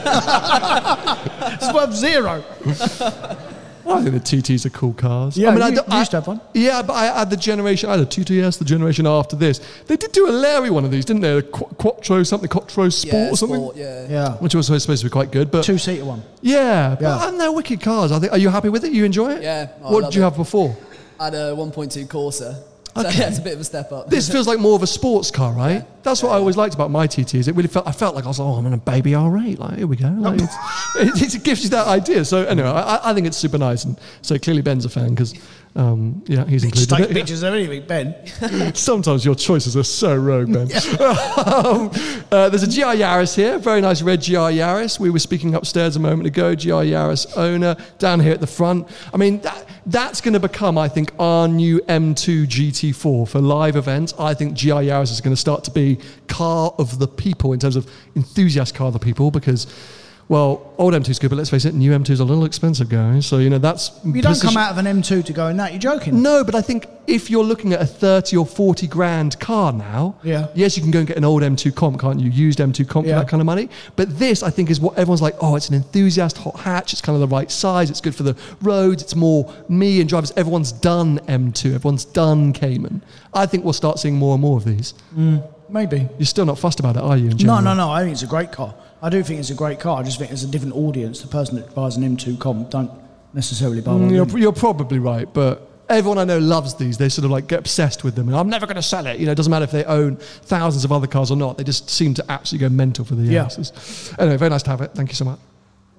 E: It's worth zero.
D: I think the TTs are cool cars.
E: Yeah,
D: I mean,
E: you used to have one.
D: Yeah, but I had the generation. I had a TTS, the generation after this. They did do a Larry one of these, didn't they? A Quattro something, Quattro Sport or something.
O: Sport,
E: yeah.
D: Which was supposed to be quite good, but
E: 2-seater one.
D: Yeah, but and they're wicked cars. I think. Are you happy with it? You enjoy it?
O: Yeah.
D: What did you have before?
O: I had a 1.2 Corsa. So
D: Okay.
O: yeah, it's a bit of a step up.
D: This feels like more of a sports car, right? That's what I always liked about my TTs. It really I felt like I was like, I'm in a baby R8. Like, here we go. Like, it gives you that idea. So anyway, I think it's super nice. And so clearly Ben's a fan because, he's included
E: Just take
D: it.
E: pictures of anything, Ben.
D: Sometimes your choices are so rogue, Ben. There's a GR Yaris here, very nice red GR Yaris. We were speaking upstairs a moment ago, GR Yaris owner, down here at the front. I mean, that's going to become, I think, our new M2 GT4 for live events. I think GR Yaris is going to start to be car of the people in terms of enthusiast car of the people because... Well, old M2's good, but let's face it, new M2's a little expensive, guys. So, that's...
E: You don't come out of an M2 to go in that, you're joking?
D: No, but I think if you're looking at a 30 or 40 grand car now, yes, you can go and get an old M2 comp, can't you? Used M2 comp for that kind of money. But this, I think, is what everyone's like, it's an enthusiast hot hatch, it's kind of the right size, it's good for the roads, it's more me and drivers. Everyone's done M2, everyone's done Cayman. I think we'll start seeing more and more of these.
E: Maybe.
D: You're still not fussed about it, are you, in general?
E: No, I think it's a great car. I do think it's a great car. I just think it's a different audience. The person that buys an M2 comp don't necessarily buy one.
D: You're probably right, but everyone I know loves these. They sort of get obsessed with them. And I'm never going to sell it. It doesn't matter if they own thousands of other cars or not. They just seem to absolutely go mental for the Yaris's. Anyway, very nice to have it. Thank you so much.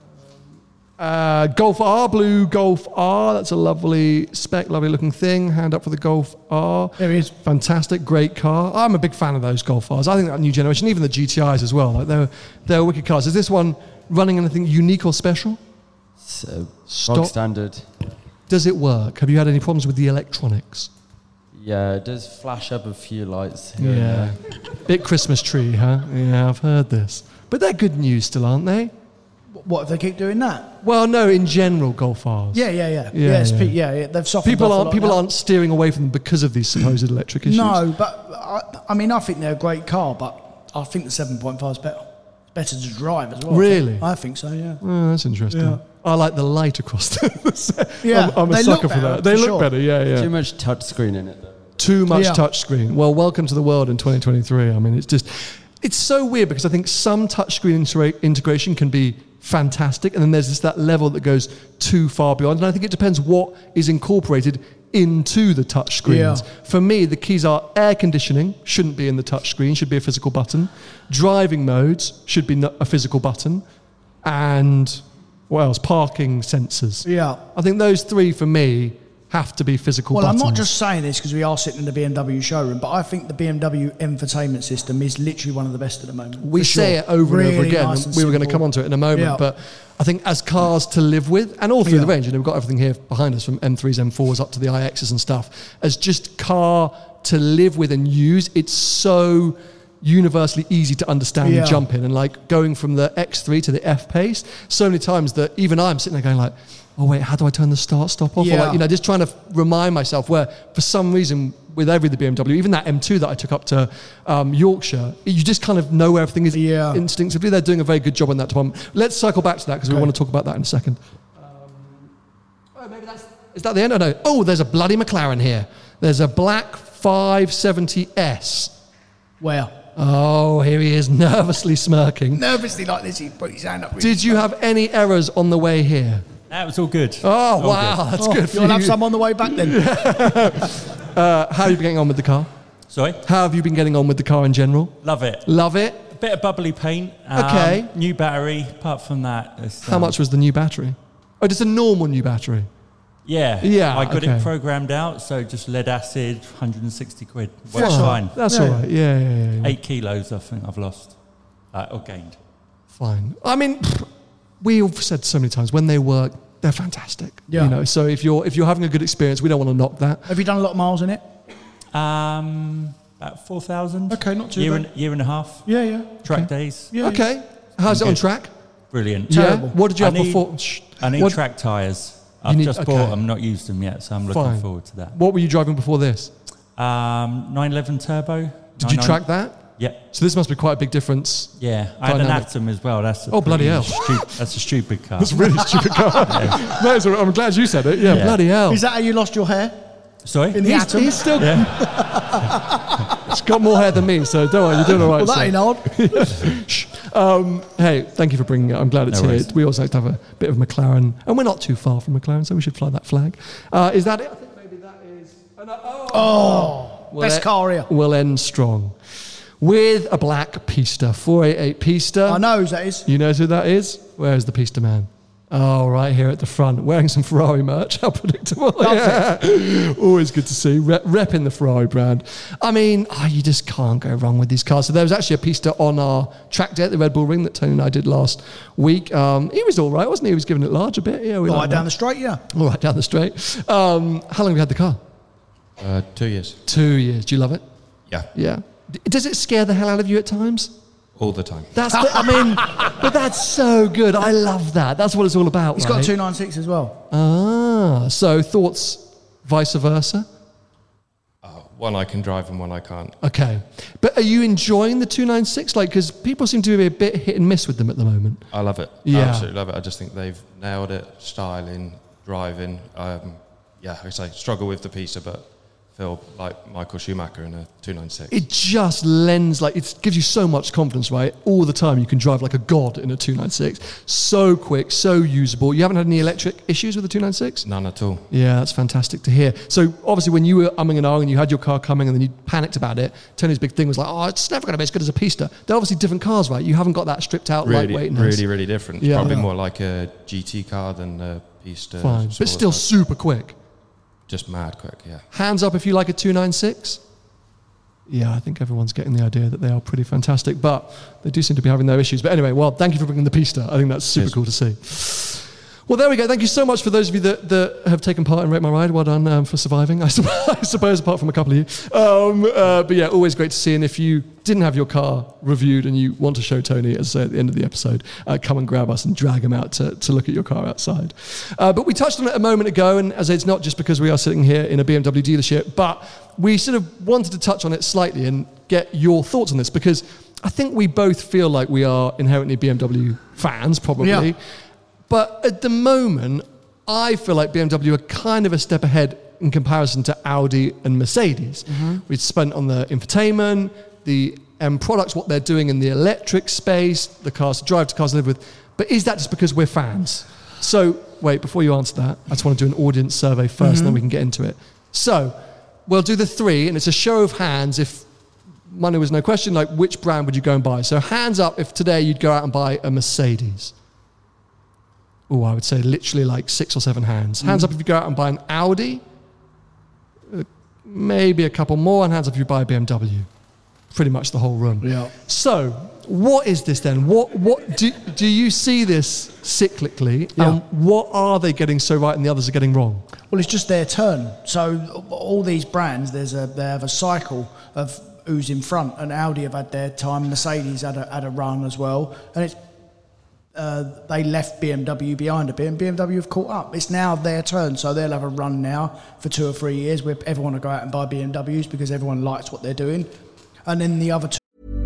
D: Golf R, blue Golf R. That's a lovely spec, lovely looking thing. Hand up for the Golf R.
E: There he is.
D: Fantastic, great car. I'm a big fan of those Golf Rs. I think that new generation, even the GTIs as well, they're wicked cars. Is this one running anything unique or special?
R: So, bog standard.
D: Does it work? Have you had any problems with the electronics?
R: Yeah, it does flash up a few lights here and
D: Yeah.
R: there.
D: Bit Christmas tree, huh? Yeah, I've heard this. But they're good news still, aren't they?
E: What, if they keep doing that?
D: Well, no, in general, Golf Rs.
E: Yeah. They've softened
D: People
E: off a lot
D: people
E: now.
D: aren't steering away from them because of these supposed electric issues.
E: No, but I think they're a great car, but I think the 7.5 is better. It's better to drive as well.
D: Really?
E: I think so, yeah.
D: Oh, that's interesting.
E: Yeah.
D: I like the light across the set.
E: Yeah,
D: I'm a
E: they
D: sucker
E: look
D: for
E: better,
D: that. They
E: for
D: look
E: sure.
D: better, yeah.
R: Too much touchscreen in it, though.
D: Too much
E: Yeah.
D: touchscreen. Well, welcome to the world in 2023. I mean, it's so weird because I think some touchscreen integration can be fantastic, and then there's that level that goes too far beyond. And I think it depends what is incorporated into the touchscreens.
E: Yeah.
D: For me, the keys are air conditioning, shouldn't be in the touchscreen, should be a physical button. Driving modes should be a physical button. And what else? Parking sensors.
E: Yeah.
D: I think those three for me have to be physical
E: Well,
D: buttons.
E: I'm not just saying this because we are sitting in the BMW showroom, but I think the BMW infotainment system is literally one of the best at the moment.
D: We
E: for
D: say
E: sure.
D: it over and over
E: Really
D: again.
E: nice
D: And
E: and
D: we were going to
E: simple.
D: come on to it in a moment,
E: Yeah.
D: but I think as cars to live with, and all through the range, we've got everything here behind us from M3s, M4s up to the iXs and stuff, as just car to live with and use, it's so universally easy to understand and jump in. And going from the X3 to the F-Pace, so many times that even I'm sitting there going like, oh wait, how do I turn the start-stop off?
E: Yeah.
D: Or just trying to remind myself where, for some reason, with the BMW, even that M2 that I took up to Yorkshire, you just kind of know where everything is instinctively. They're doing a very good job on that department. Let's cycle back to that because we want to talk about that in a second. Is that the end? No. Oh, there's a bloody McLaren here. There's a black 570S.
E: Where?
D: Oh, here he is, nervously smirking.
E: Nervously like this, he put his hand up.
D: Did you have any errors on the way here?
K: That was all good.
D: Oh,
K: All
D: wow,
K: good.
D: that's good for you.
E: You'll have some on the way back then.
D: How have you been getting on with the car?
K: Sorry?
D: How have you been getting on with the car in general?
K: Love it.
D: Love it?
K: A bit of bubbly paint.
D: Okay.
K: New battery. Apart from that, it's,
D: How much was the new battery? Oh, just a normal new battery?
S: Yeah.
D: Yeah,
S: I got
D: okay.
S: it programmed out, so just lead acid, 160 quid.
D: Fine.
S: Works fine.
D: That's all right. Yeah.
S: 8 kilos, I think I've lost. Or gained.
D: Fine. I mean, we've said so many times, when they work, they're fantastic.
E: Yeah.
D: You know, so if you're having a good experience, we don't want to knock that.
E: Have you done a lot of miles in it?
S: About 4,000.
E: Okay, not too
S: year
E: bad.
S: Year and a half.
E: Yeah.
S: Track days.
E: Yeah.
D: Okay. How's it on
S: Good.
D: track?
S: Brilliant.
D: Yeah. What did you have before?
S: I need
D: What-
S: track tyres. I've
D: need-
S: just
D: okay.
S: bought them, not used them yet, so I'm looking
D: Fine.
S: forward to that.
D: What were you driving before this?
S: 911 turbo.
D: Did you track that?
S: Yeah.
D: So this must be quite a big difference.
S: Yeah, I had an
D: Dynamic.
S: Atom as well. That's a
D: Oh, bloody
S: pretty
D: hell.
S: That's a stupid car.
D: That's a really stupid car.
S: Yeah.
D: No, I'm glad you said it. Yeah, bloody hell.
E: Is that how you lost your hair?
S: Sorry?
E: In the Atom?
D: He's still... It's got more hair than me, so don't worry, you're doing all right.
E: Well, that ain't odd.
D: Shh. Hey, thank you for bringing it. I'm glad it's
S: No
D: here.
S: worries.
D: We also like to have a bit of McLaren, and we're not too far from McLaren, so we should fly that flag. Is that it? I think maybe that is...
E: Best car here.
D: We'll end strong. With a black Pista, 488 Pista.
E: I know who that is.
D: You know who that is? Where's the Pista man? Oh, right here at the front, wearing some Ferrari merch. How predictable. Yeah. Always good to see. Repping the Ferrari brand. I mean, you just can't go wrong with these cars. So there was actually a Pista on our track day at the Red Bull Ring that Tony and I did last week. He was all right, wasn't he? He was giving it large a bit. Yeah, we
E: All
D: like
E: right
D: that.
E: down the straight, yeah.
D: All right down the straight. How long have you had the car?
R: 2 years.
D: 2 years. Do you love it?
R: Yeah.
D: Yeah. Does it scare the hell out of you at times?
R: All the time.
D: But that's so good. I love that. That's what it's all about.
E: He's
D: right?
E: got a 296 as well.
D: So thoughts vice versa?
R: One I can drive and one I can't.
D: Okay. But are you enjoying the 296? Because people seem to be a bit hit and miss with them at the moment.
R: I love it.
D: Yeah.
R: I absolutely love it. I just think they've nailed it. Styling, driving. Like I say, struggle with the Pista, but feel like Michael Schumacher in a 296.
D: It just lends, it gives you so much confidence, right? All the time you can drive like a god in a 296. So quick, so usable. You haven't had any electric issues with the 296?
R: None at all.
D: Yeah, that's fantastic to hear. So obviously when you were umming and ahhing and you had your car coming and then you panicked about it, Tony's big thing was like, it's never going to be as good as a Pista. They're obviously different cars, right? You haven't got that stripped out lightweightness.
R: Really, really different.
D: Yeah.
R: Probably more like a GT car than a Pista.
D: Fine, but still super quick.
R: Just mad quick, yeah.
D: Hands up if you like a 296. Yeah, I think everyone's getting the idea that they are pretty fantastic, but they do seem to be having their issues. But anyway, well, thank you for bringing the Pista. I think that's super cool to see. Well, there we go. Thank you so much for those of you that have taken part in Rate My Ride. Well done for surviving, I suppose, apart from a couple of you. But yeah, always great to see. And if you didn't have your car reviewed and you want to show Tony, as I say at the end of the episode, come and grab us and drag him out to look at your car outside. But we touched on it a moment ago, and as I say, it's not just because we are sitting here in a BMW dealership, but we sort of wanted to touch on it slightly and get your thoughts on this, because I think we both feel like we are inherently BMW fans, probably.
E: Yeah.
D: But at the moment, I feel like BMW are kind of a step ahead in comparison to Audi and Mercedes. We've spent on the infotainment, the end products, what they're doing in the electric space, the cars to drive, to cars to live with. But is that just because we're fans? So, wait, before you answer that, I just want to do an audience survey first, and then we can get into it. So, we'll do the three, and it's a show of hands. If money was no question, which brand would you go and buy? So, hands up if today you'd go out and buy a Mercedes. Oh, I would say literally 6 or 7 hands. Hands up if you go out and buy an Audi. Maybe a couple more. And hands up if you buy a BMW. Pretty much the whole room.
E: Yeah.
D: So, what is this then? What do you see this cyclically?
E: Yeah.
D: And what are they getting so right and the others are getting wrong?
E: Well, it's just their turn. So all these brands, they have a cycle of who's in front. And Audi have had their time. Mercedes had a run as well. And it's they left BMW behind a bit, and BMW have caught up. It's now their turn, so they'll have a run now for 2 or 3 years where everyone will go out and buy BMWs because everyone likes what they're doing. And then the other two.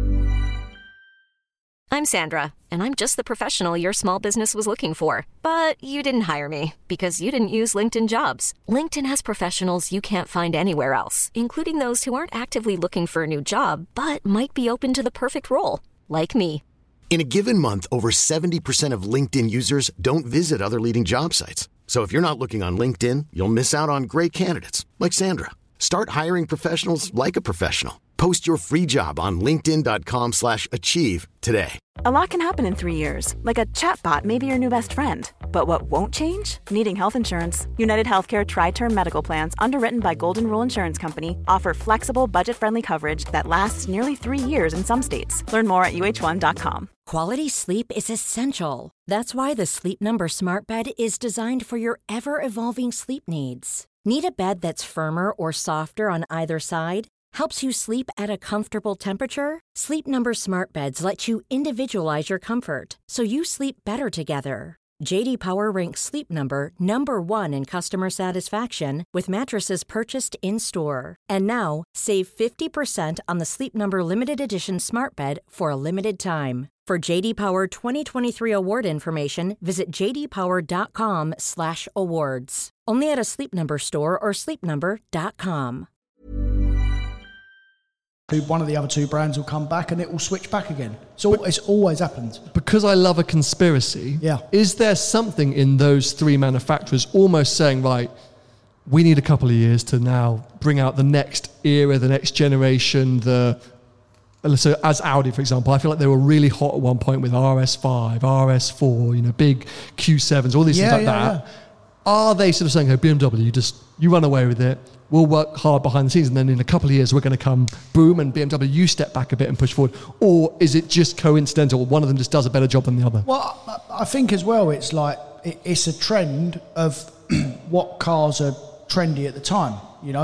T: I'm Sandra, and I'm just the professional your small business was looking for. But you didn't hire me because you didn't use LinkedIn Jobs. LinkedIn has professionals you can't find anywhere else, including those who aren't actively looking for a new job, but might be open to the perfect role, like me.
U: In a given month, over 70% of LinkedIn users don't visit other leading job sites. So if you're not looking on LinkedIn, you'll miss out on great candidates like Sandra. Start hiring professionals like a professional. Post your free job on linkedin.com/achieve today.
A: A lot can happen in 3 years, like a chatbot may be your new best friend. But what won't change? Needing health insurance. United Healthcare Tri-Term Medical Plans, underwritten by Golden Rule Insurance Company, offer flexible, budget-friendly coverage that lasts nearly 3 years in some states. Learn more at uh1.com.
C: Quality sleep is essential. That's why the Sleep Number Smart Bed is designed for your ever-evolving sleep needs. Need a bed that's firmer or softer on either side? Helps you sleep at a comfortable temperature? Sleep Number Smart Beds let you individualize your comfort, so you sleep better together. J.D. Power ranks Sleep Number number 1 in customer satisfaction with mattresses purchased in-store. And now, save 50% on the Sleep Number Limited Edition Smart Bed for a limited time. For J.D. Power 2023 award information, visit jdpower.com/awards. Only at a Sleep Number store or sleepnumber.com.
E: One of the other two brands will come back and it will switch back again. So it's always happened.
D: Because I love a conspiracy, is there something in those three manufacturers almost saying, right, we need a couple of years to now bring out the next era, the next generation, so as Audi, for example, I feel like they were really hot at one point with RS5, RS4, big Q7s, all these things like that. Are they sort of saying, hey, BMW, you run away with it, we'll work hard behind the scenes, and then in a couple of years we're going to come, boom, and BMW, you step back a bit and push forward? Or is it just coincidental, one of them just does a better job than the other?
E: Well, I think as well, it's like, it's a trend of what cars are trendy at the time.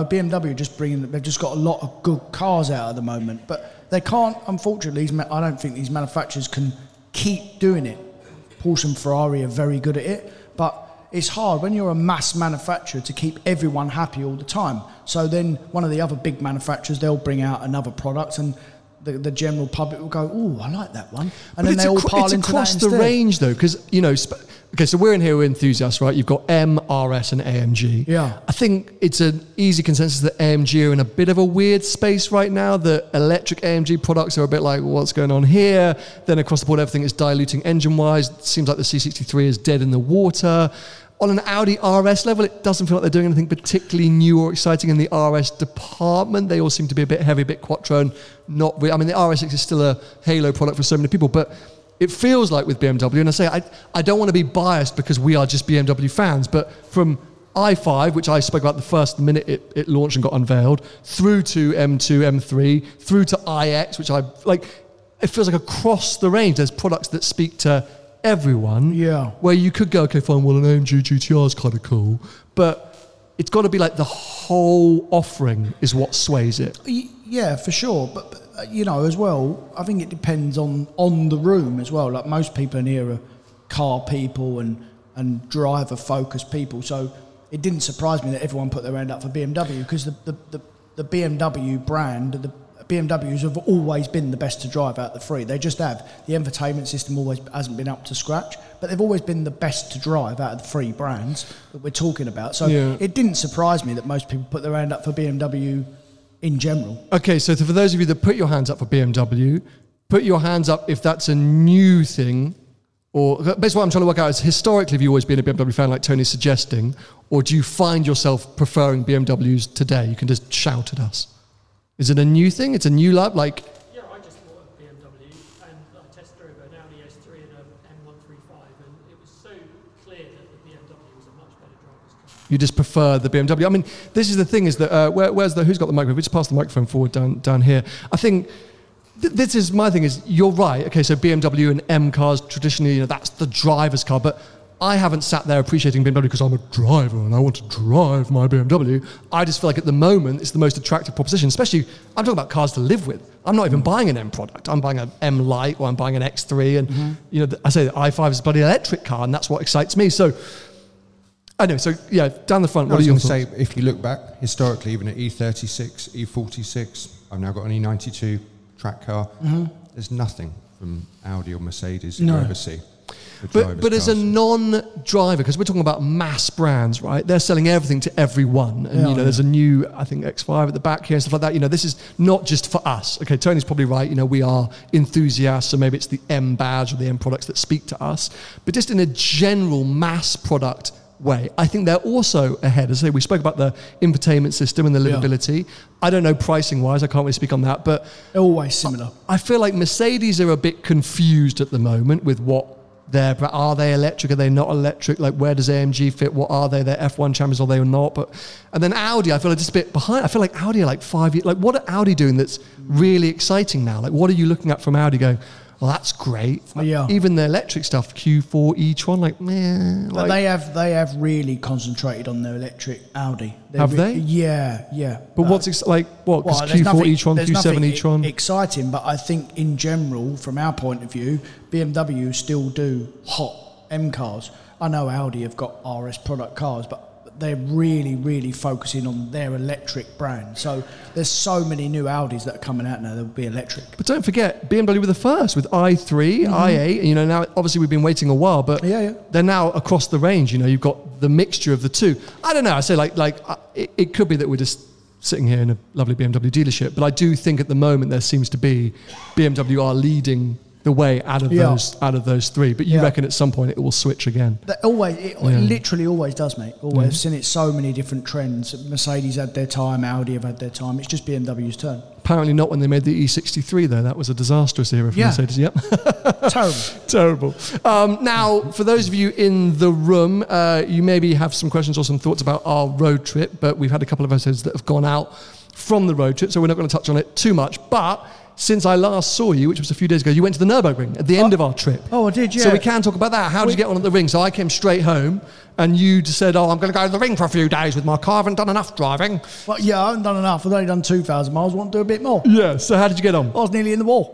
E: BMW they've just got a lot of good cars out at the moment, but they can't, unfortunately, I don't think these manufacturers can keep doing it. Porsche and Ferrari are very good at it, but it's hard when you're a mass manufacturer to keep everyone happy all the time. So then one of the other big manufacturers, they'll bring out another product and the general public will go, oh, I like that one. And then they all pile into that instead.
D: It's across the range, though, because, okay, so we're in here, we're enthusiasts, right? You've got M, RS and AMG.
E: Yeah.
D: I think it's an easy consensus that AMG are in a bit of a weird space right now. The electric AMG products are a bit like, what's going on here? Then across the board, everything is diluting engine-wise. It seems like the C63 is dead in the water. On an Audi RS level, it doesn't feel like they're doing anything particularly new or exciting in the RS department. They all seem to be a bit heavy, a bit quattro, and not really. I mean, the RS6 is still a halo product for so many people, but it feels like with BMW, and I say I don't want to be biased because we are just BMW fans, but from i5, which I spoke about the first minute it launched and got unveiled, through to M2, M3, through to iX, which it feels like across the range, there's products that speak to everyone, where you could go, okay, fine, well, an AMG GTR is kind of cool, but it's got to be like the whole offering is what sways it.
E: Yeah, for sure, but as well, I think it depends on the room as well. Like most people in here are car people and driver focused people, so it didn't surprise me that everyone put their hand up for BMW, because the BMW brand, the BMWs have always been the best to drive out the three. They just have. The infotainment system always hasn't been up to scratch, but they've always been the best to drive out of the three brands that we're talking about. So it didn't surprise me that most people put their hand up for BMW in general.
D: Okay, so for those of you that put your hands up for BMW, put your hands up if that's a new thing, or basically what I'm trying to work out is, historically, have you always been a BMW fan like Tony's suggesting, or do you find yourself preferring BMWs today? You can just shout at us. Is it a new thing? It's a new lab?
V: Yeah, I just bought a BMW and I test drove an Audi S3 and an M135, and it was so clear that the BMW was a much better driver's car.
D: You just prefer the BMW. I mean, this is the thing, is that who's got the microphone? We just pass the microphone forward down here. I think this is my thing, is you're right. Okay, so BMW and M cars, traditionally, that's the driver's car, but I haven't sat there appreciating BMW because I'm a driver and I want to drive my BMW. I just feel like at the moment it's the most attractive proposition, especially, I'm talking about cars to live with. I'm not even buying an M product. I'm buying an M Lite or I'm buying an X3, and I say the i5 is a bloody electric car, and that's what excites me. So, I know, down the front, what are you going to
W: say? If you look back, historically, even at E36, E46, I've now got an E92 track car. There's nothing from Audi or Mercedes that you ever see.
D: But as a non-driver, because we're talking about mass brands, right? They're selling everything to everyone. And, there's a new, I think, X5 at the back here and stuff like that. This is not just for us. Okay, Tony's probably right. We are enthusiasts, so maybe it's the M badge or the M products that speak to us. But just in a general mass product way, I think they're also ahead. As I say, we spoke about the infotainment system and the livability. I don't know pricing-wise. I can't really speak on that. But
E: always similar.
D: I feel like Mercedes are a bit confused at the moment with what their, are they electric? Are they not electric? Like, where does AMG fit? What are they? They're F1 champions, or they or not? And then Audi, I feel like just a bit behind. I feel like Audi are like 5 years. Like, what are Audi doing that's really exciting now? Like, what are you looking at from Audi going, well, that's great. Even the electric stuff, Q4, e-tron, like, meh.
E: But they have really concentrated on their electric Audi.
D: Have they?
E: Yeah.
D: But what's what? Because Q4 e-tron, Q7 e-tron.
E: Exciting, but I think in general, from our point of view, BMW still do hot M cars. I know Audi have got RS product cars, but they're really, really focusing on their electric brand. So there's so many new Audis that are coming out now that will be electric.
D: But don't forget, BMW were the first with i3, i8. You know, now obviously we've been waiting a while, but they're now across the range. You know, you've got the mixture of the two. I don't know. I say it could be that we're just sitting here in a lovely BMW dealership, but I do think at the moment there seems to be BMW are leading the way out of those three. But you reckon at some point it will switch again?
E: It literally always does, mate. Always. I've seen it so many different trends. Mercedes had their time, Audi have had their time. It's just BMW's turn.
D: Apparently not when they made the E63 though. That was a disastrous era for Mercedes. Yep. Terrible. Now, for those of you in the room, you maybe have some questions or some thoughts about our road trip, but we've had a couple of episodes that have gone out from the road trip, so we're not going to touch on it too much. But since I last saw you, which was a few days ago, you went to the Nürburgring at the end of our trip.
E: Oh, I did, yeah.
D: So we can talk about that. How did you get on at the ring? So I came straight home, and you just said, I'm going to go to the ring for a few days with my car. I haven't done enough driving.
E: Well, yeah, I haven't done enough. I've only done 2,000 miles. I want to do a bit more.
D: Yeah, so how did you get on?
E: I was nearly in the wall.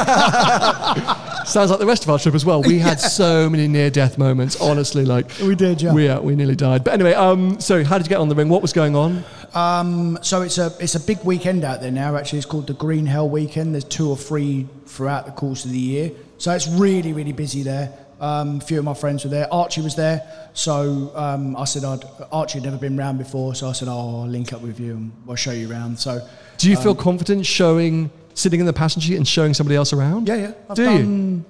D: Sounds like the rest of our trip as well. We had so many near-death moments, honestly.
E: We did, yeah.
D: We nearly died. But anyway, so how did you get on the ring? What was going on?
E: So it's a big weekend out there now. Actually, it's called the Green Hell Weekend. There's 2 or 3 throughout the course of the year. So it's really, really busy there. A few of my friends were there. Archie was there. So I said Archie had never been round before. So I said, I'll link up with you and I'll show you around. So
D: do you feel confident sitting in the passenger seat and showing somebody else around?
E: Yeah. I've done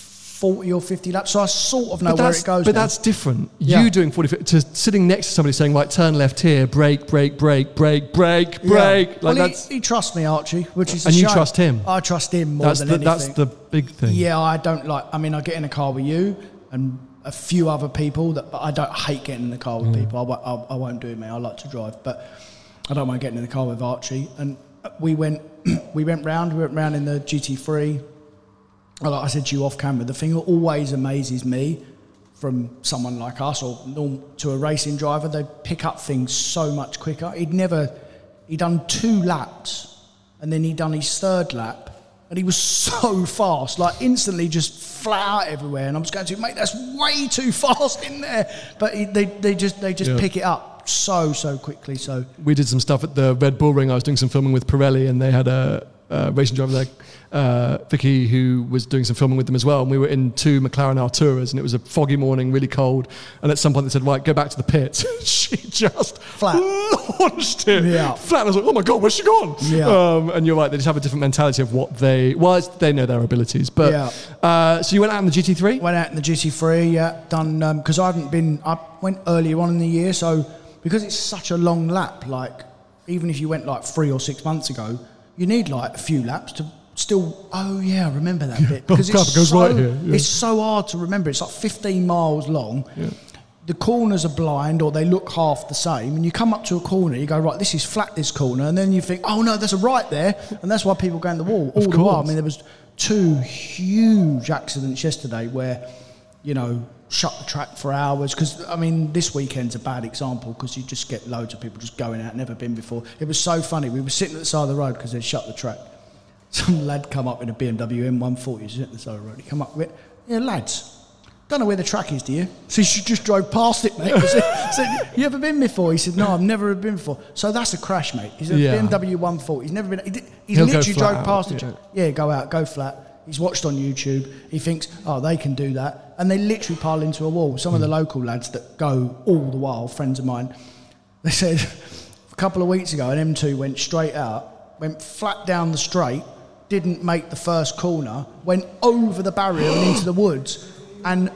E: 40 or 50 laps, so I sort of know where it goes.
D: But that's different. Yeah. You doing 40 to sitting next to somebody saying, right, turn left here, brake.
E: Well, he trusts me, Archie, which is a shame.
D: And you trust him?
E: I trust him more than anything.
D: That's the big thing.
E: Yeah, I get in a car with you and a few other people, but I don't hate getting in the car with people. I won't do it, mate. I like to drive, but I don't mind getting in the car with Archie. And we went round in the GT3. Like I said to you off camera, the thing that always amazes me from someone like us or to a racing driver, they pick up things so much quicker. He'd done 2 laps and then he'd done his 3rd lap and he was so fast, like instantly just flat out everywhere. And I was going to, mate, that's way too fast in there. But they just pick it up so quickly. So
D: we did some stuff at the Red Bull Ring. I was doing some filming with Pirelli and they had a racing driver there, Vicky, who was doing some filming with them as well, and we were in 2 McLaren Arturas, and it was a foggy morning, really cold, and at some point they said, right, go back to the pits. She just launched it flat. I was like, oh my God, where's she gone? And you're right, they just have a different mentality of what they know their abilities. But so you went out in the GT3?
E: Went out in the GT3, done, because I went earlier on in the year, so because it's such a long lap, like even if you went like 3 or 6 months ago, you need like a few laps to still, I remember that bit. Because it's so hard to remember. It's like 15 miles long. Yeah. The corners are blind or they look half the same. And you come up to a corner, you go, right, this is flat, this corner. And then you think, oh no, there's a right there. And that's why people go in the wall all the while. I mean, there was 2 huge accidents yesterday where, shut the track for hours. Because, I mean, this weekend's a bad example because you just get loads of people just going out, never been before. It was so funny. We were sitting at the side of the road because they shut the track. Some lad come up in a BMW M140, sitting at the side of the road. He come up with it. Yeah, lads, don't know where the track is, do you? So she just drove past it, mate. I said, you ever been before? He said, no, I've never been before. So that's a crash, mate. He's a BMW 140. He's never been. He's literally drove past it. Yeah, go out, go flat. He's watched on YouTube. He thinks, they can do that. And they literally pile into a wall. Some of the local lads that go all the while, friends of mine, they said a couple of weeks ago, an M2 went straight out, went flat down the straight, didn't make the first corner, went over the barrier and into the woods. And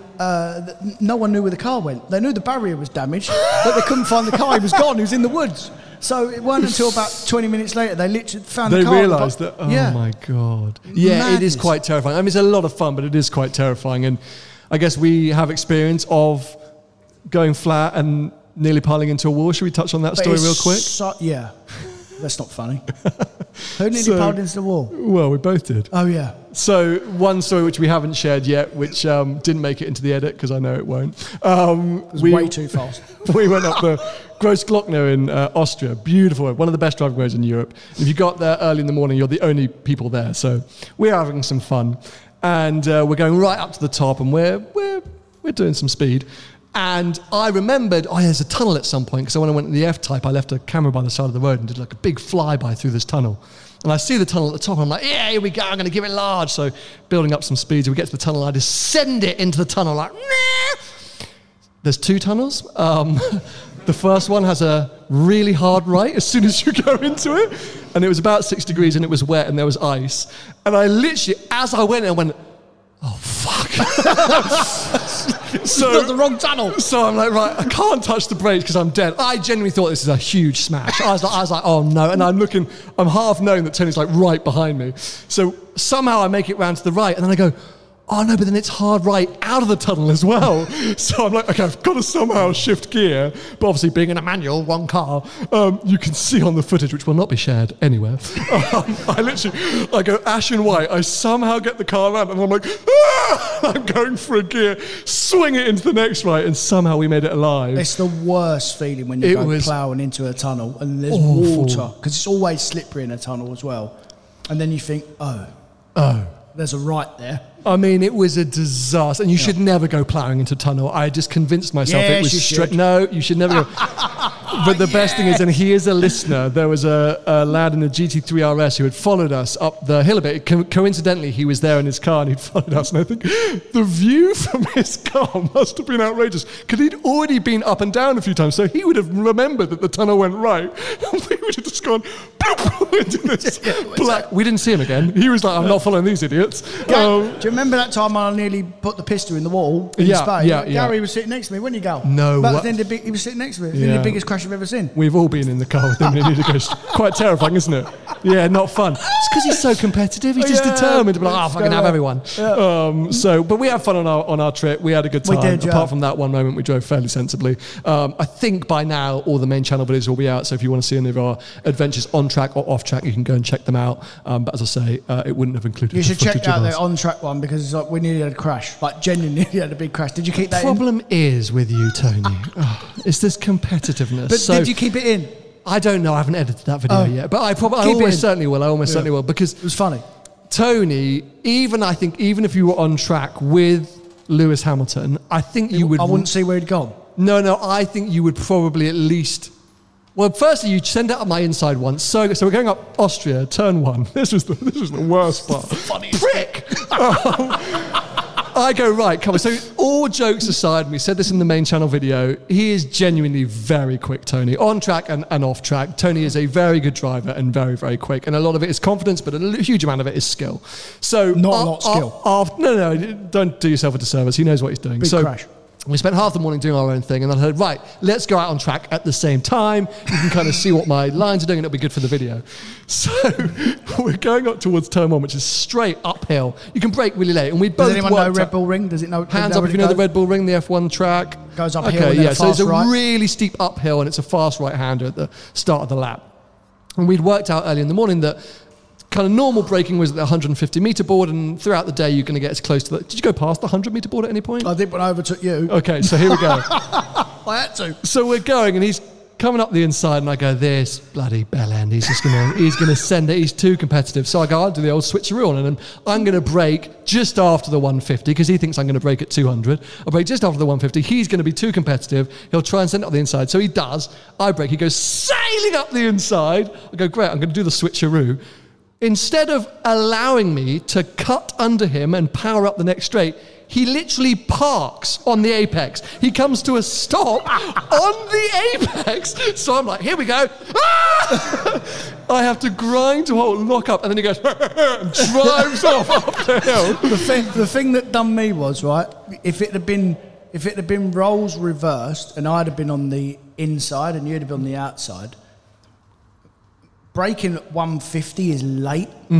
E: no one knew where the car went. They knew the barrier was damaged, but they couldn't find the car. He was gone. He was in the woods. So it wasn't until about 20 minutes later they literally found the car.
D: They realised that, my God. Yeah, Madness. It is quite terrifying. I mean, it's a lot of fun, but it is quite terrifying. And I guess we have experience of going flat and nearly piling into a wall. Should we touch on that story real quick?
E: Yeah. That's not funny. Who nearly piled into the wall?
D: Well, we both did.
E: Oh, yeah.
D: So one story which we haven't shared yet, which didn't make it into the edit because I know it won't.
E: It was way too fast.
D: We went up the Großglockner in Austria. Beautiful. One of the best driving roads in Europe. If you got there early in the morning, you're the only people there. So we're having some fun. And we're going right up to the top and we're doing some speed. And I remembered, there's a tunnel at some point, because when I went to the F-Type, I left a camera by the side of the road and did like a big flyby through this tunnel. And I see the tunnel at the top, and I'm like, yeah, here we go, I'm going to give it large. So building up some speed, so we get to the tunnel, I descend it into the tunnel like, nah! There's 2 tunnels. The first one has a really hard right as soon as you go into it. And it was about 6 degrees, and it was wet, and there was ice. And I literally, as I went, oh, fuck.
E: So got the wrong tunnel.
D: So I'm like, right, I can't touch the brakes because I'm dead. I genuinely thought this is a huge smash. I was like, oh no. And I'm half knowing that Tony's like right behind me. So somehow I make it round to the right, and then I go, oh no, but then it's hard right out of the tunnel as well. So I'm like, okay, I've got to somehow shift gear. But obviously being in a manual, one car, you can see on the footage, which will not be shared anywhere. I go ashen white. I somehow get the car around and I'm like, I'm going for a gear, swing it into the next right, and somehow we made it alive.
E: It's the worst feeling when you go ploughing into a tunnel and there's water, because it's always slippery in a tunnel as well. And then you think, oh, there's a right there.
D: I mean, it was a disaster, and you should never go ploughing into a tunnel. I just convinced myself it was straight. No, you should never go. But the best thing is, and he is a listener, there was a lad in the GT3 RS who had followed us up the hill a bit. Coincidentally, he was there in his car and he'd followed us, and I think the view from his car must have been outrageous, because he'd already been up and down a few times, so he would have remembered that the tunnel went right, and we would have just gone into this black. We didn't see him again. He was like, I'm not following these idiots.
E: Do you remember that time I nearly put the pistol in the wall in Spain? Gary was sitting next to me, wasn't you, Gal?
D: No.
E: He was sitting next to me. It was the biggest crash I've ever seen.
D: We've all been in the car with him in Indigo. Quite terrifying, isn't it? Yeah, not fun. It's because he's so competitive. He's just determined to be like, I can have everyone. Yeah. But we had fun on our trip. We had a good time. We did, apart from that one moment, we drove fairly sensibly. I think by now all the main channel videos will be out. So if you want to see any of our adventures on track or off track, you can go and check them out. But as I say, it wouldn't have included.
E: You should check out the on track one, because it's like we nearly had a crash. Like genuinely had a big crash. Did you keep that in?
D: Problem is with you, Tony, it's this competitiveness.
E: But did you keep it in?
D: I don't know. I haven't edited that video yet, but I almost certainly will. I almost certainly will, because
E: it was funny.
D: Tony, even if you were on track with Lewis Hamilton, I think you would.
E: I wouldn't see where he'd gone.
D: No. I think you would probably at least. Well, firstly, you'd send it up my inside once. So we're going up Austria, turn 1. This was the worst part.
E: Funniest
D: prick. I go, right, come on. So all jokes aside, we said this in the main channel video, he is genuinely very quick, Tony. On track and off track. Tony is a very good driver and very, very quick. And a lot of it is confidence, but a huge amount of it is skill. So
E: not a lot of skill.
D: No, don't do yourself a disservice. He knows what he's doing.
E: Big crash.
D: We spent half the morning doing our own thing, and then I heard, right, let's go out on track at the same time. You can kind of see what my lines are doing, and it'll be good for the video. So we're going up towards turn 1, which is straight uphill. You can brake really late, and we both.
E: Does anyone know Red Bull Ring? Does it know?
D: Hands up if you know the Red Bull Ring, the F1 track.
E: Goes uphill. Okay, and then
D: so it's a really steep uphill, and it's a fast right-hander at the start of the lap. And we'd worked out early in the morning that kind of normal braking was at the 150 meter board, and throughout the day you're going to get as close to that. Did you go past the 100 meter board at any point?
E: I did when I overtook you.
D: Okay, so here we go.
E: I had to.
D: So we're going, and he's coming up the inside, and I go, this bloody bell end. He's going to send it. He's too competitive. So I go, I'll do the old switcheroo on, and I'm going to brake just after the 150 because he thinks I'm going to brake at 200. I'll brake just after the 150. He's going to be too competitive. He'll try and send it up the inside. So he does. I brake. He goes sailing up the inside. I go, great. I'm going to do the switcheroo. Instead of allowing me to cut under him and power up the next straight, he literally parks on the apex. He comes to a stop on the apex. So I'm like, here we go. Ah! I have to grind to hold, lock up, and then he goes and drives off up the hill.
E: The thing that done me was, right, if it had been roles reversed and I'd have been on the inside and you'd have been on the outside, braking at 150 is late.
D: Mm-hmm.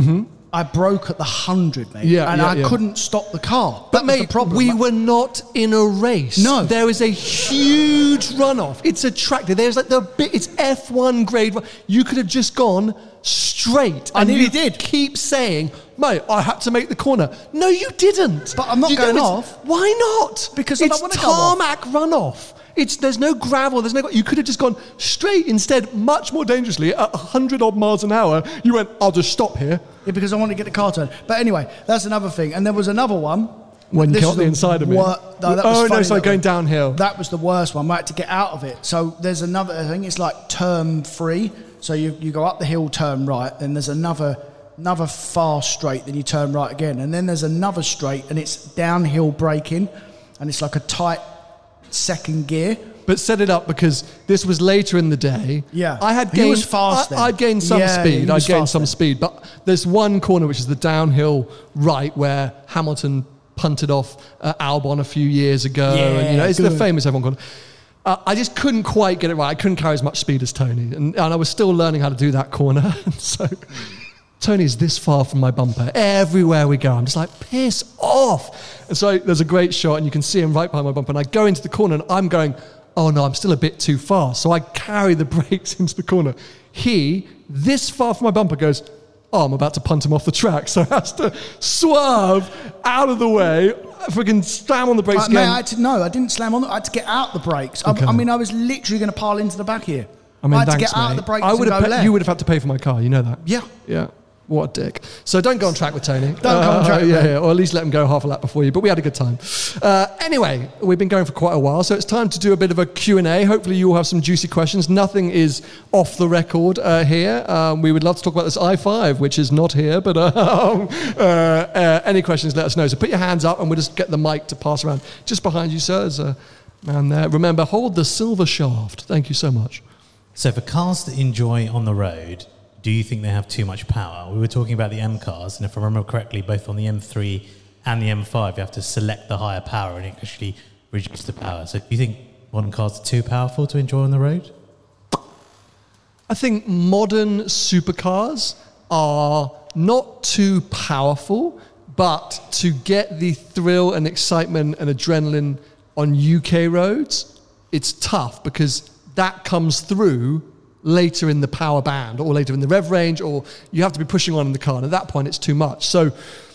E: I broke at the 100, mate.
D: Yeah,
E: and
D: yeah,
E: I
D: yeah.
E: couldn't stop the car.
D: But
E: That was
D: mate,
E: the problem.
D: we were not in a race.
E: No.
D: There is a huge runoff. It's a track. There's like it's F1 grade. You could have just gone straight.
E: I
D: and
E: nearly
D: you
E: did.
D: Keep saying, mate, I had to make the corner. No, you didn't.
E: But I'm not
D: You
E: going
D: know,
E: off.
D: Why not?
E: Because I
D: it's
E: don't want to go off.
D: tarmac runoff. There's no gravel. You could have just gone straight. Instead, much more dangerously, at 100 odd miles an hour, you went, I'll just stop here.
E: Yeah, because I wanted to get the car turned. But anyway, that's another thing. And there was another one.
D: When you
E: This
D: got
E: is
D: the inside of me.
E: No, that was funny,
D: sorry,
E: that
D: going
E: one.
D: downhill.
E: That was the worst one. I had to get out of it. So there's another, I think it's like turn 3. So you go up the hill, turn right, then there's another fast straight, then you turn right again. And then there's another straight, and it's downhill braking, and it's like a tight second gear.
D: But set it up because this was later in the day.
E: Yeah.
D: I had
E: He
D: gained,
E: was fast then.
D: I'd gained some
E: Yeah,
D: speed.
E: he was
D: I'd gained
E: fast
D: some
E: then.
D: speed. But there's one corner, which is the downhill right, where Hamilton punted off Albon a few years ago.
E: Yeah,
D: and, it's the
E: good.
D: famous F1 corner. I just couldn't quite get it right. I couldn't carry as much speed as Tony. And I was still learning how to do that corner. So Tony's this far from my bumper. Everywhere we go, I'm just like, piss off. And so there's a great shot, and you can see him right behind my bumper. And I go into the corner, and I'm going, oh no, I'm still a bit too fast. So I carry the brakes into the corner. He, this far from my bumper, goes, oh, I'm about to punt him off the track. So I has to swerve out of the way, freaking slam on the brakes
E: Mate,
D: again.
E: I didn't slam on. I had to get out the brakes.
D: Okay.
E: I mean, I was literally going to pile into the back here.
D: I mean,
E: had
D: thanks,
E: to get out of
D: mate.
E: the brakes
D: I would
E: and
D: have
E: go left.
D: you would have had to pay for my car. You know that?
E: Yeah.
D: Yeah. What a dick. So don't go on track with Tony.
E: Don't go on track with
D: yeah,
E: him.
D: yeah, or at least let him go half a lap before you. But we had a good time. Anyway, we've been going for quite a while, so it's time to do a bit of a Q&A. Hopefully you all have some juicy questions. Nothing is off the record here. We would love to talk about this i5, which is not here, but any questions, let us know. So put your hands up and we'll just get the mic to pass around. Just behind you, sir, there's a man there. Remember, hold the silver shaft. Thank you so much.
B: So for cars that enjoy on the road, do you think they have too much power? We were talking about the M cars, and if I remember correctly, both on the M3 and the M5, you have to select the higher power and it actually reduce the power. So do you think modern cars are too powerful to enjoy on the road?
D: I think modern supercars are not too powerful, but to get the thrill and excitement and adrenaline on UK roads, it's tough because that comes through later in the power band or later in the rev range, or you have to be pushing on in the car. And at that point, it's too much. So,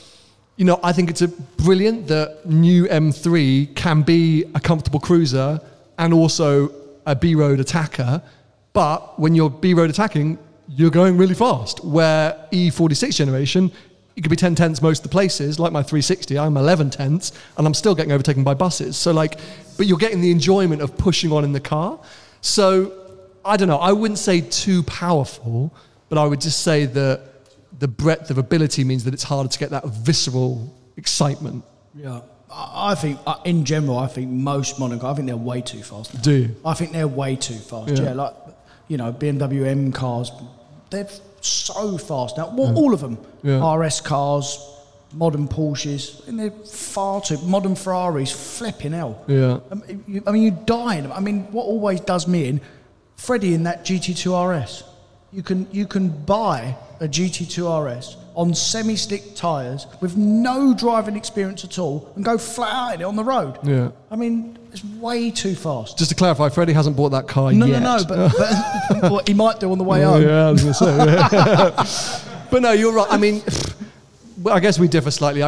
D: I think it's brilliant that new M3 can be a comfortable cruiser and also a B-road attacker. But when you're B-road attacking, you're going really fast. Where E46 generation, it could be 10 tenths most of the places. Like my 360, I'm 11 tenths, and I'm still getting overtaken by buses. So but you're getting the enjoyment of pushing on in the car. So I don't know, I wouldn't say too powerful, but I would just say that the breadth of ability means that it's harder to get that visceral excitement.
E: Yeah. I think, in general, I think most modern cars, I think they're way too fast now.
D: Do you?
E: I think they're way too fast.
D: Yeah.
E: Yeah, BMW M cars, they're so fast now. Well, all of them.
D: Yeah.
E: RS cars, modern Porsches, and they're far too... Modern Ferraris, flipping hell.
D: Yeah.
E: You die in them. I mean, what always does me in, Freddie in that GT2 RS, you can buy a GT2 RS on semi-slick tyres with no driving experience at all and go flat out in it on the road.
D: Yeah.
E: I mean, it's way too fast.
D: Just to clarify, Freddie hasn't bought that car
E: No,
D: yet.
E: but well, he might do on the way home.
D: Yeah, I was going to say. Yeah. But no, you're right. I mean, I guess we differ slightly.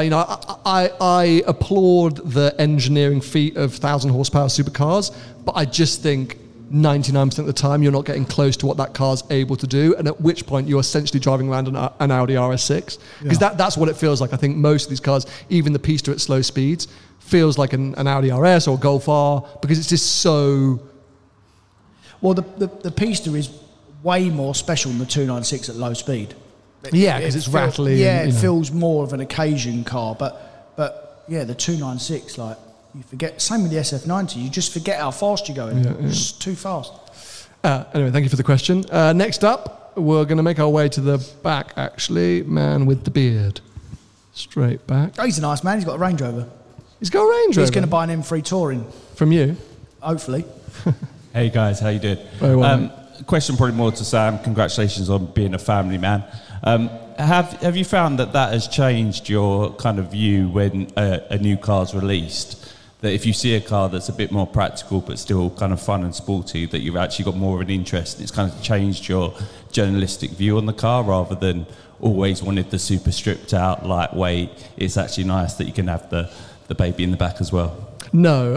D: I applaud the engineering feat of 1,000 horsepower supercars, but I just think 99% of the time you're not getting close to what that car's able to do, and at which point you're essentially driving around an Audi RS6, because that's what it feels like. I think most of these cars, even the Pista at slow speeds, feels like an Audi RS or Golf R, because it's just so...
E: Well, the Pista is way more special than the 296 at low speed.
D: Yeah, because it's rattly.
E: Yeah,
D: and,
E: it feels more of an occasion car, but yeah, the 296, you forget. Same with the SF90. You just forget how fast you're going.
D: Yeah.
E: It's too fast.
D: Anyway, thank you for the question. Next up, we're going to make our way to the back, actually. Man with the beard. Straight back.
E: Oh, he's a nice man. He's got a Range Rover.
D: He's got a Range Rover?
E: He's going to buy an M3 Touring.
D: From you?
E: Hopefully.
F: Hey, guys. How you doing?
D: Very well.
F: Question probably more to Sam. Congratulations on being a family man. Have you found that has changed your kind of view when a new car's released? That if you see a car that's a bit more practical but still kind of fun and sporty, that you've actually got more of an interest. It's kind of changed your journalistic view on the car rather than always wanted the super stripped out, lightweight. It's actually nice that you can have the baby in the back as well.
D: No.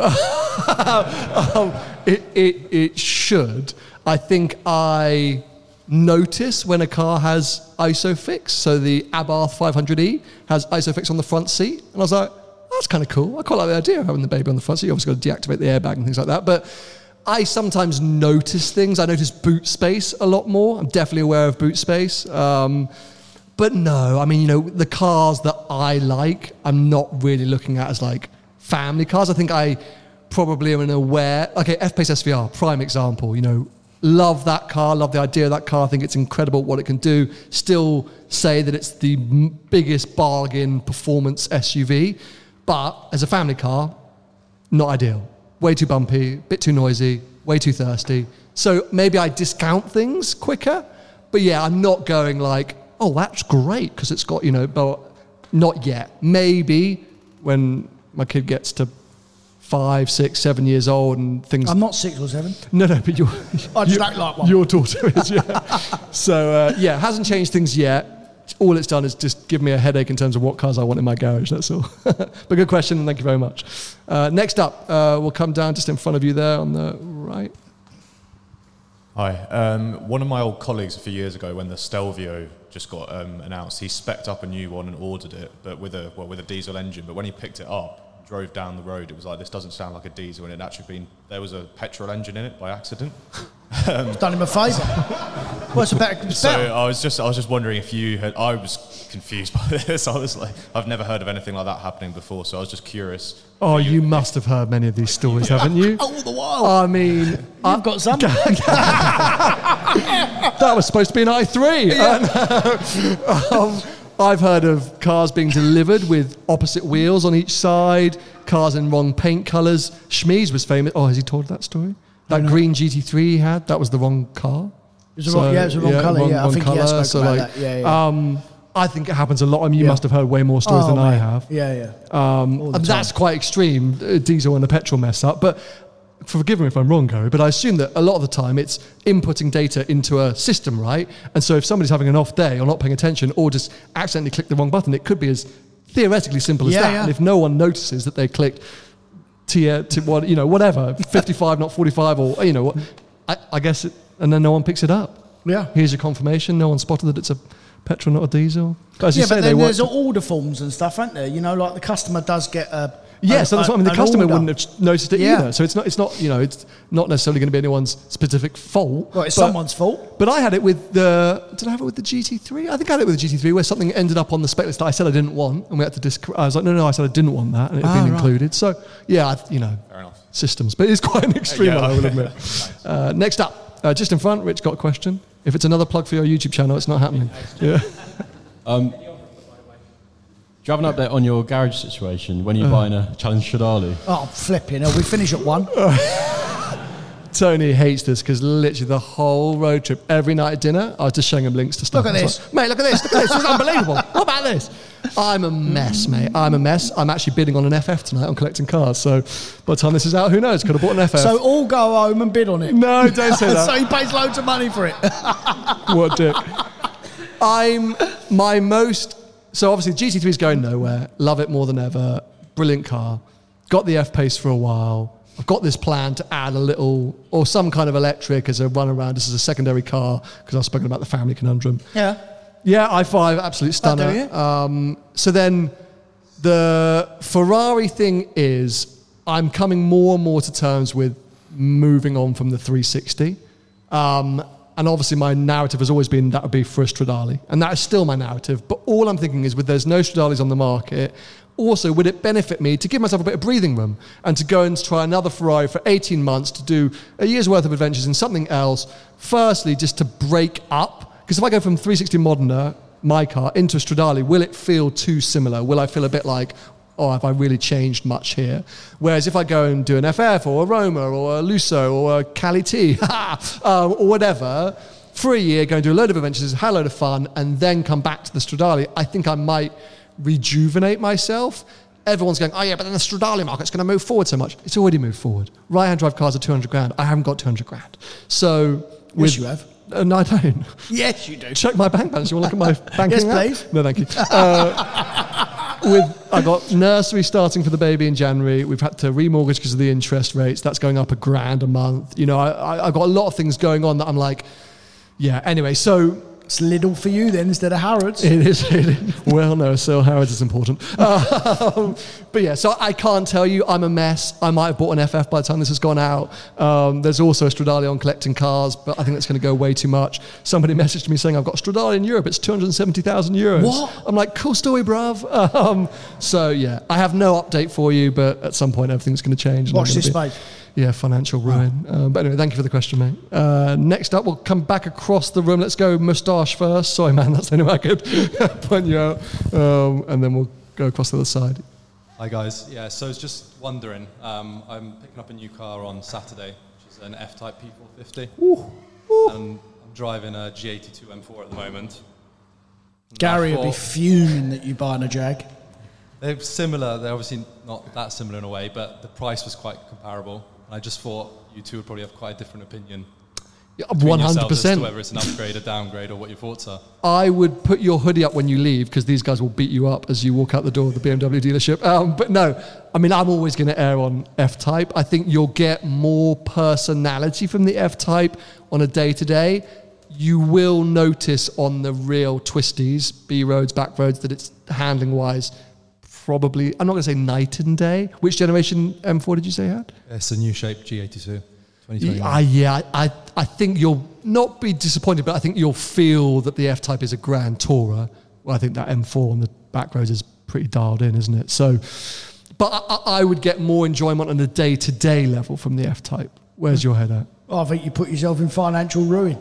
D: It should. I think I notice when a car has ISOFIX. So the Abarth 500e has ISOFIX on the front seat. And I was like, that's kind of cool. I quite like the idea of having the baby on the front seat. You obviously got to deactivate the airbag and things like that. But I sometimes notice things. I notice boot space a lot more. I'm definitely aware of boot space. But no, I mean, you know, the cars that I like, I'm not really looking at as like family cars. I think I probably am aware. Okay, F-Pace SVR, prime example. You know, love that car, love the idea of that car. I think it's incredible what it can do. Still say that it's the biggest bargain performance SUV. But as a family car, not ideal. Way too bumpy, bit too noisy, way too thirsty. So maybe I discount things quicker. But yeah, I'm not going like, oh, that's great because it's got, you know, but not yet. Maybe when my kid gets to 5, 6, 7 years old and things...
E: I'm not 6 or 7.
D: No, but you're...
E: I just act like one.
D: Your daughter is, yeah. So, yeah, hasn't changed things yet. All it's done is just give me a headache in terms of what cars I want in my garage, that's all. But good question, and thank you very much. Next up, we'll come down just in front of you there on the right.
G: Hi. One of my old colleagues a few years ago, when the Stelvio just got announced, he spec'd up a new one and ordered it, but with a diesel engine. But when he picked it up, drove down the road, it was like, this doesn't sound like a diesel, and it actually there was a petrol engine in it by accident.
E: It's done him a favour. What's the better?
G: So I was just wondering if you had. I was confused by this. I was like, I've never heard of anything like that happening before, so I was just curious.
D: Oh, you must have heard many of these stories, haven't you?
E: All the while.
D: I mean,
E: You've got some.
D: That was supposed to be an i3. Yeah. I've heard of cars being delivered with opposite wheels on each side, cars in wrong paint colours. Schmeez was famous. Oh, has he told that story? That green GT3 he had, that was the wrong car.
E: It was the wrong colour, yeah. I think he has spoken about that. Yeah.
D: I think it happens a lot. I mean, you must have heard way more stories than I have.
E: Yeah.
D: That's quite extreme, diesel and the petrol mess up. But forgive me if I'm wrong, Gary, but I assume that a lot of the time it's inputting data into a system, right? And so if somebody's having an off day or not paying attention or just accidentally clicked the wrong button, it could be as theoretically simple as that. Yeah. And if no one notices that they clicked whatever, 55, not 45, or, you know, I guess, and then no one picks it up.
E: Yeah.
D: Here's your confirmation. No one spotted that it's a petrol, not a diesel.
E: As you say, but then there's order forms and stuff, aren't there? You know, like the customer does get a...
D: Yeah, so that's what I mean. The customer wouldn't have noticed it either. So it's not you know, it's not necessarily going to be anyone's specific fault.
E: Well, it's someone's fault.
D: But I had it with did I have it with the GT3? I think I had it with the GT3 where something ended up on the spec list that I said I didn't want, and we had to I was like, no, I said I didn't want that, and it had been included. So yeah, fair enough. Systems, but it's quite an extreme one, I will admit. Next up, just in front, Rich got a question. If it's another plug for your YouTube channel, it's not happening. Yeah.
I: Do you have an update on your garage situation when you're buying a Challenge Stradale?
E: Oh, flipping hell. We finish at 1.
D: Tony hates this because literally the whole road trip, every night at dinner, I was just showing him links to stuff.
E: Look at this.
D: Like, mate, look at this. This is unbelievable. What about this? I'm a mess, mate. I'm a mess. I'm actually bidding on an FF tonight on collecting cars. So by the time this is out, who knows? Could have bought an FF.
E: So all go home and bid on it.
D: No, don't say that.
E: So he pays loads of money for it.
D: What a dick. So obviously GT3 is going nowhere. Love it more than ever. Brilliant car. Got the F-Pace for a while. I've got this plan to add a little, or some kind of electric as a run around. This is a secondary car because I've spoken about the family conundrum.
E: Yeah.
D: Yeah, i5, absolute stunner. So then the Ferrari thing is I'm coming more and more to terms with moving on from the 360. And obviously my narrative has always been that would be for a Stradale. And that is still my narrative. But all I'm thinking is with there's no Stradales on the market, also would it benefit me to give myself a bit of breathing room and to go and try another Ferrari for 18 months to do a year's worth of adventures in something else. Firstly, just to break up. Because if I go from 360 Modena, my car, into a Stradale, will it feel too similar? Will I feel a bit like, oh, have I really changed much here? Whereas if I go and do an FF or a Roma or a Lusso or a Cali T or whatever, for a year, go and do a load of adventures, have a load of fun, and then come back to the Stradale, I think I might rejuvenate myself. Everyone's going, oh yeah, but then the Stradale market's going to move forward so much. It's already moved forward. Right-hand drive cars are 200 grand. I haven't got 200 grand. So...
E: Yes, you have.
D: No, I don't.
E: Yes, you do.
D: Check my bank balance. You want to look at my banking app?
E: Yes, please.
D: No, thank you. I got nursery starting for the baby in January. We've had to remortgage because of the interest rates. That's going up £1,000 a month. You know, I've got a lot of things going on that I'm like, yeah. Anyway, so
E: it's Lidl for you then instead of Harrods.
D: It is. Well, no, so Harrods is important. But yeah, so I can't tell you. I'm a mess. I might have bought an FF by the time this has gone out. There's also a Stradale on collecting cars, but I think that's going to go way too much. Somebody messaged me saying, I've got a Stradale in Europe. It's 270,000 euros.
E: What?
D: I'm like, cool story, bruv. So yeah, I have no update for you, but at some point everything's going to change.
E: Watch this space.
D: Yeah, financial ruin. But anyway, thank you for the question, mate. Next up, we'll come back across the room. Let's go moustache first. Sorry, man, that's the only way I could point you out. And then we'll go across the other side.
H: Hi, guys. Yeah, so I was just wondering, I'm picking up a new car on Saturday, which is an F-Type P450. And I'm driving a G82 M4 at the moment. And
E: Gary will be fuming that you're buying a Jag.
H: They're similar. They're obviously not that similar in a way, but the price was quite comparable. And I just thought you two would probably have quite a different opinion.
D: Yeah,
H: between
D: 100%.
H: yourselves as to whether it's an upgrade, a downgrade, or what your thoughts are.
D: I would put your hoodie up when you leave because these guys will beat you up as you walk out the door of the BMW dealership. But no, I mean, I'm always going to err on F-Type. I think you'll get more personality from the F-Type on a day-to-day. You will notice on the real twisties, B roads, back roads, that it's handling-wise probably, I'm not going to say night and day. Which generation M4 did you say you had?
H: It's a new shape G82.
D: I think you'll not be disappointed, but I think you'll feel that the F-Type is a Grand Tourer. Well, I think that M4 on the back roads is pretty dialed in, isn't it? So, but I would get more enjoyment on a day-to-day level from the F-Type. Where's your head at?
E: Oh, I think you put yourself in financial ruin.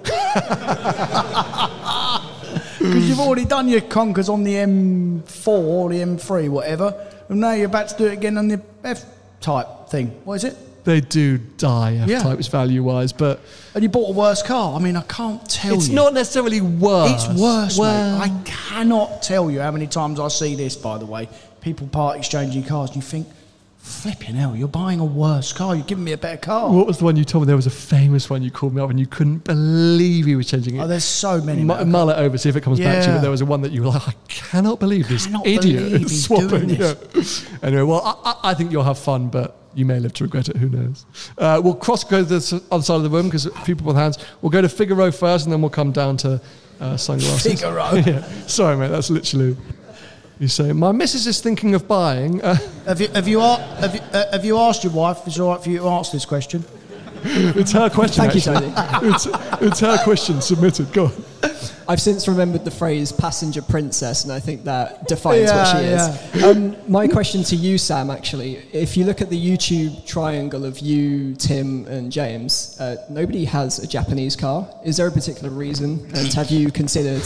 E: Because you've already done your conkers on the M4 or the M3, whatever, and now you're about to do it again on the F-Type thing. What is it?
D: They do die, F-Types value-wise, but...
E: And you bought a worse car. I mean, I can't tell you.
D: It's not necessarily worse.
E: It's worse, mate. I cannot tell you how many times I see this, by the way. People part exchanging cars, and you think, flipping hell, you're buying a worse car. You're giving me a better car.
D: What was the one you told me? There was a famous one you called me up and you couldn't believe he was changing it.
E: Oh, there's so many.
D: Mull it over, see if it comes back to you. But there was one that you were like, I cannot believe this idiot is swapping. Yeah. Anyway, well, I think you'll have fun, but you may live to regret it. Who knows? We'll go to the other side of the room because people with hands. We'll go to Figaro first and then we'll come down to sunglasses.
E: Figaro.
D: Yeah. Sorry, mate, that's literally... You say, my missus is thinking of buying...
E: Have you asked your wife if it's all right for you to answer this question?
D: It's her question,
L: Thank you, Tony.
D: It's her question submitted. Go on.
L: I've since remembered the phrase passenger princess, and I think that defines what she is. My question to you, Sam, actually, if you look at the YouTube triangle of you, Tim, and James, nobody has a Japanese car. Is there a particular reason? And have you considered...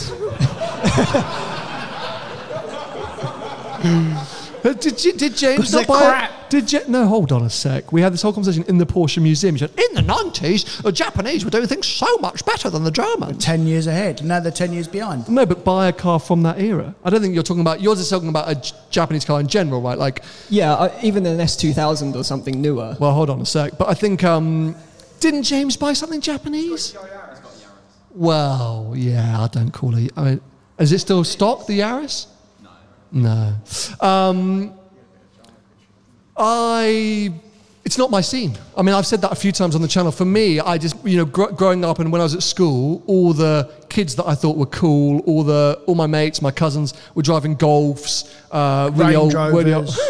D: Did James not buy it? No, hold on a sec. We had this whole conversation in the Porsche Museum. He said, in the 90s, the Japanese were doing things so much better than the Germans.
E: 10 years ahead. Now they're 10 years behind.
D: No, but buy a car from that era. I don't think you're talking about... Yours is talking about a Japanese car in general, right? Like,
L: yeah, even an S2000 or something newer.
D: Well, hold on a sec. But I think... didn't James buy something Japanese? Well, yeah, I don't call it... I mean, is it still stock, the Yaris? No. It's not my scene. I mean, I've said that a few times on the channel. For me, I just, growing up and when I was at school, all the kids that I thought were cool, all my mates, my cousins were driving Golfs,
E: Range Rovers.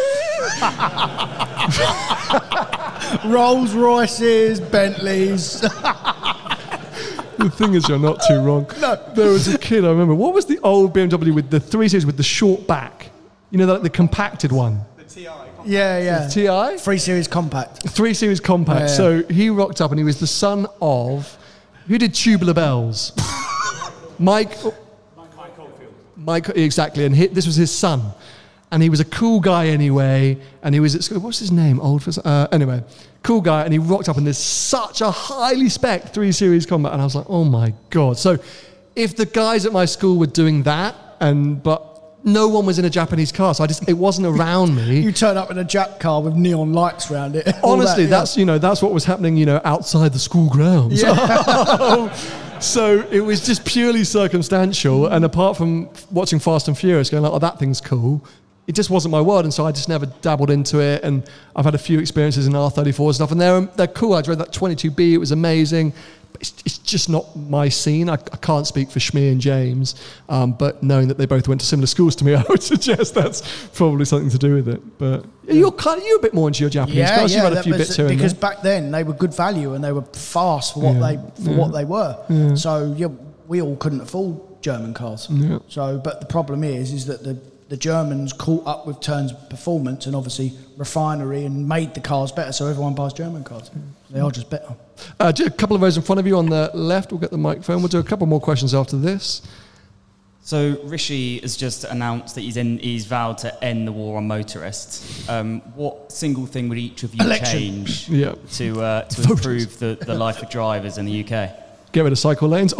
E: Rolls Royces, Bentleys.
D: The thing is, you're not too wrong.
E: No.
D: There was a kid, I remember. What was the old BMW with the 3 Series with the short back? You know, the compacted one?
E: The TI. Yeah.
D: The TI?
E: 3 Series compact.
D: 3 Series compact.
E: Yeah.
D: So he rocked up and he was the son of... Who did Tubular Bells? Mike Caulfield. Mike, exactly. And this was his son. And he was a cool guy anyway, and he was at school. What's his name? Anyway, cool guy, and he rocked up in this such a highly spec 3 Series combat, and I was like, oh my God. So if the guys at my school were doing that, but no one was in a Japanese car, so it wasn't around me.
E: You turn up in a Jap car with neon lights around it.
D: Honestly, that's what was happening, outside the school grounds. Yeah. So it was just purely circumstantial, and apart from watching Fast and Furious, going like, oh, that thing's cool, it just wasn't my world, and so I just never dabbled into it. And I've had a few experiences in R34 and stuff, and they're cool. I drove that 22B; it was amazing. But it's just not my scene. I can't speak for Shmi and James, but knowing that they both went to similar schools to me, I would suggest that's probably something to do with it. But you're a bit more into your Japanese cars. You've had a few bits here and there.
E: Because back then they were good value and they were fast for what they were. Yeah. So we all couldn't afford German cars. Yeah. So, but the problem is that the Germans caught up with Turn's performance and obviously refinery and made the cars better, so everyone buys German cars. They are just better.
D: A couple of rows in front of you on the left. We'll get the microphone. We'll do a couple more questions after this.
J: So Rishi has just announced that he's vowed to end the war on motorists. What single thing would each of you change to improve the life of drivers in the UK?
D: Get rid of cycle lanes.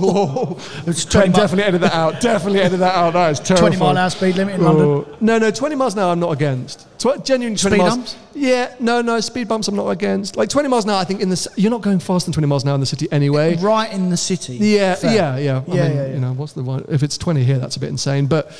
D: Definitely edit that out. Definitely edit that out. That is terrifying.
E: 20 mile an hour speed limit in London.
D: No, 20 miles an hour I'm not against. Genuinely 20
E: speed
D: miles.
E: Bumps?
D: Yeah, no, speed bumps I'm not against. Like 20 miles an hour, I think you're not going faster than 20 miles an hour in the city anyway.
E: Right in the city.
D: Yeah. I mean, what's the one? If it's 20 here, that's a bit insane. But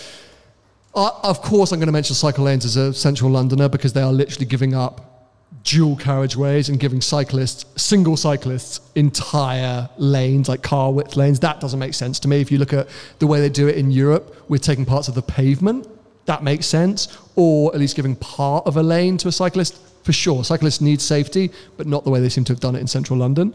D: of course I'm going to mention cycle lanes as a central Londoner because they are literally giving up dual carriageways and giving single cyclists entire lanes, like car width lanes. That doesn't make sense to me. If you look at the way they do it in Europe, we're taking parts of the pavement. That makes sense. Or at least giving part of a lane to a cyclist. For sure, cyclists need safety, but not the way they seem to have done it in central London.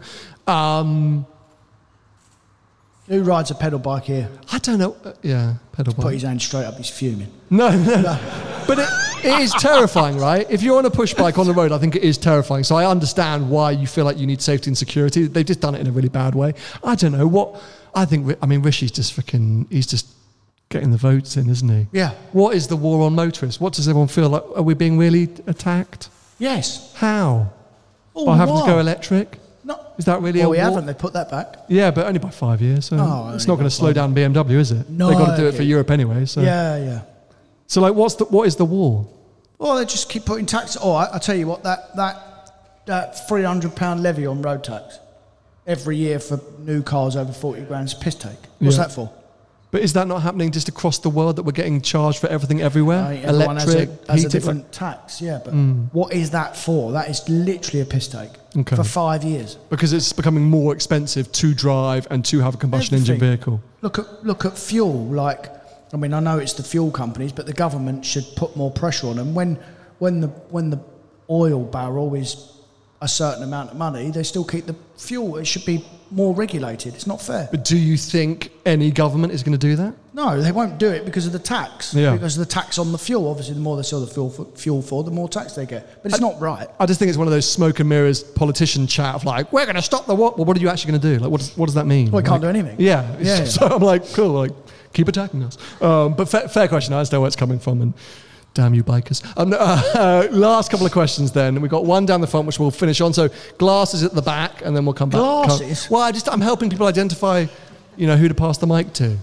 E: Who rides a pedal bike here?
D: I don't know. Pedal bike.
E: Put his hand straight up, he's fuming.
D: No. But it is terrifying, right? If you're on a push bike on the road, I think it is terrifying. So I understand why you feel like you need safety and security. They've just done it in a really bad way. I don't know what. Rishi's just he's just getting the votes in, isn't he?
E: Yeah.
D: What is the war on motorists? What does everyone feel like? Are we being really attacked?
E: Yes.
D: How? By having to go electric?
E: No.
D: Is that really
E: a war?
D: We
E: haven't. They put that back.
D: Yeah, but only by 5 years. So it's not going to slow down BMW, is it?
E: No.
D: They've got to do it for Europe anyway. So.
E: Yeah.
D: So, what is the war?
E: Well, they just keep putting tax. Oh, I tell you what, that £300 levy on road tax every year for new cars over 40 grand is a piss take. What's that for?
D: But is that not happening just across the world, that we're getting charged for everything everywhere?
E: Everyone has a different tax, but what is that for? That is literally a piss take for 5 years.
D: Because it's becoming more expensive to drive and to have a combustion engine vehicle.
E: Look at fuel. I know it's the fuel companies, but the government should put more pressure on them. When the oil barrel is a certain amount of money, they still keep the fuel. It should be more regulated. It's not fair.
D: But do you think any government is going to do that?
E: No, they won't do it because of the tax.
D: Yeah.
E: Because of the tax on the fuel. Obviously, the more they sell the fuel for, the more tax they get. But it's not right.
D: I just think it's one of those smoke and mirrors politician chat of like, we're going to stop the what? Well, what are you actually going to do? Like, what does that mean?
E: Well, we can't do anything.
D: Yeah. So I'm like, cool, keep attacking us. But fair question. I understand where it's coming from, and damn you bikers. Last couple of questions then. We've got one down the front, which we'll finish on. So glasses at the back, and then we'll come back.
E: Glasses?
D: I'm helping people identify, who to pass the mic to.